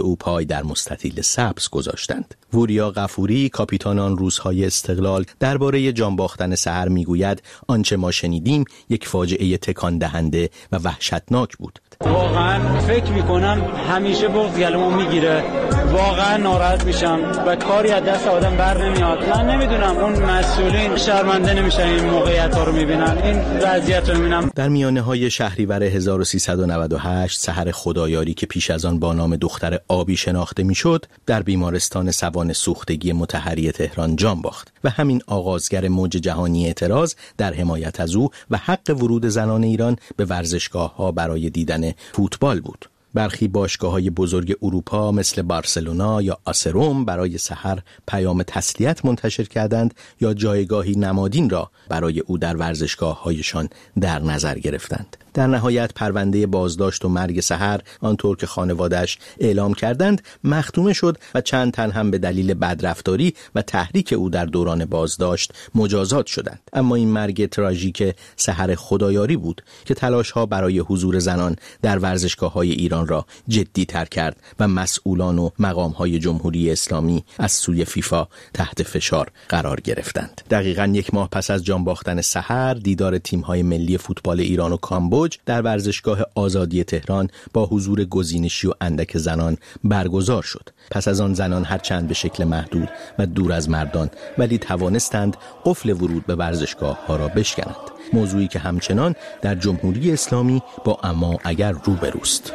او پای در مستطیل سبز گذاشتند. وریا غفوری کاپیتان آن روزهای استقلال درباره جان باختن سحر میگوید آنچه ما شنیدیم یک فاجعه تکان دهنده و وحشتناک بود. واقعا فکر میکنم همیشه بغض گلومو میگیره، واقعا ناراحت میشم و کاری از دست آدم بر نمیاد. من نمیدونم اون مسئولین شرمنده نمیشن این موقعیت ها رو میبینن، این وضعیت رو میبینم. در میانه های شهریور هزار و سیصد و نود و هشت سحر خدایاری که پیش از آن با نام دختر آبی شناخته میشد در بیمارستان سوان سوختگی مطهری تهران جان باخت و همین آغازگر موج جهانی اعتراض در حمایت از او و حق ورود زنان ایران به ورزشگاه‌ها برای دیدن فوتبال بود. برخی باشگاه‌های بزرگ اروپا مثل بارسلونا یا آسروم برای سحر پیام تسلیت منتشر کردند یا جایگاهی نمادین را برای او در ورزشگاه‌هایشان در نظر گرفتند. در نهایت پرونده بازداشت و مرگ سحر آنطور که خانواده‌اش اعلام کردند مختومه شد و چند تن هم به دلیل بدرفتاری و تحریک او در دوران بازداشت مجازات شدند. اما این مرگ تراژیک سحر خدایاری بود که تلاش‌ها برای حضور زنان در ورزشگاه‌های ایران را جدی تر کرد و مسئولان و مقام‌های جمهوری اسلامی از سوی فیفا تحت فشار قرار گرفتند. دقیقاً یک ماه پس از جان باختن سحر دیدار تیم‌های ملی فوتبال ایران و کامبوج در ورزشگاه آزادی تهران با حضور گزینشی و اندک زنان برگزار شد. پس از آن زنان هرچند به شکل محدود و دور از مردان ولی توانستند قفل ورود به ورزشگاه‌ها را بشکنند. موضوعی که همچنان در جمهوری اسلامی با اما اگر روبروست.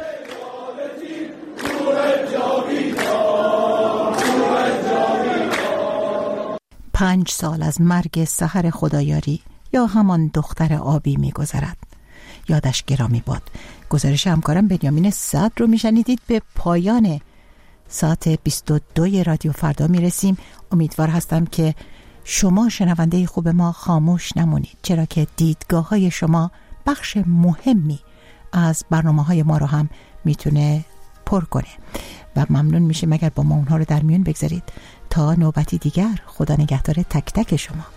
پنج سال از مرگ سحر خدایاری یا همان دختر آبی می‌گذرد. یادش گرامی باد. گزارش همکارم بنیامین صدر رو میشنیدید. به پایان ساعت بیست و دو رادیو فردا میرسیم. امیدوار هستم که شما شنونده خوب ما خاموش نمونید، چرا که دیدگاه های شما بخش مهمی از برنامه های ما رو هم میتونه پر کنه و ممنون میشه اگر با ما اونها رو در میون بگذارید. تا نوبتی دیگر، خدا نگهدار تک تک شما.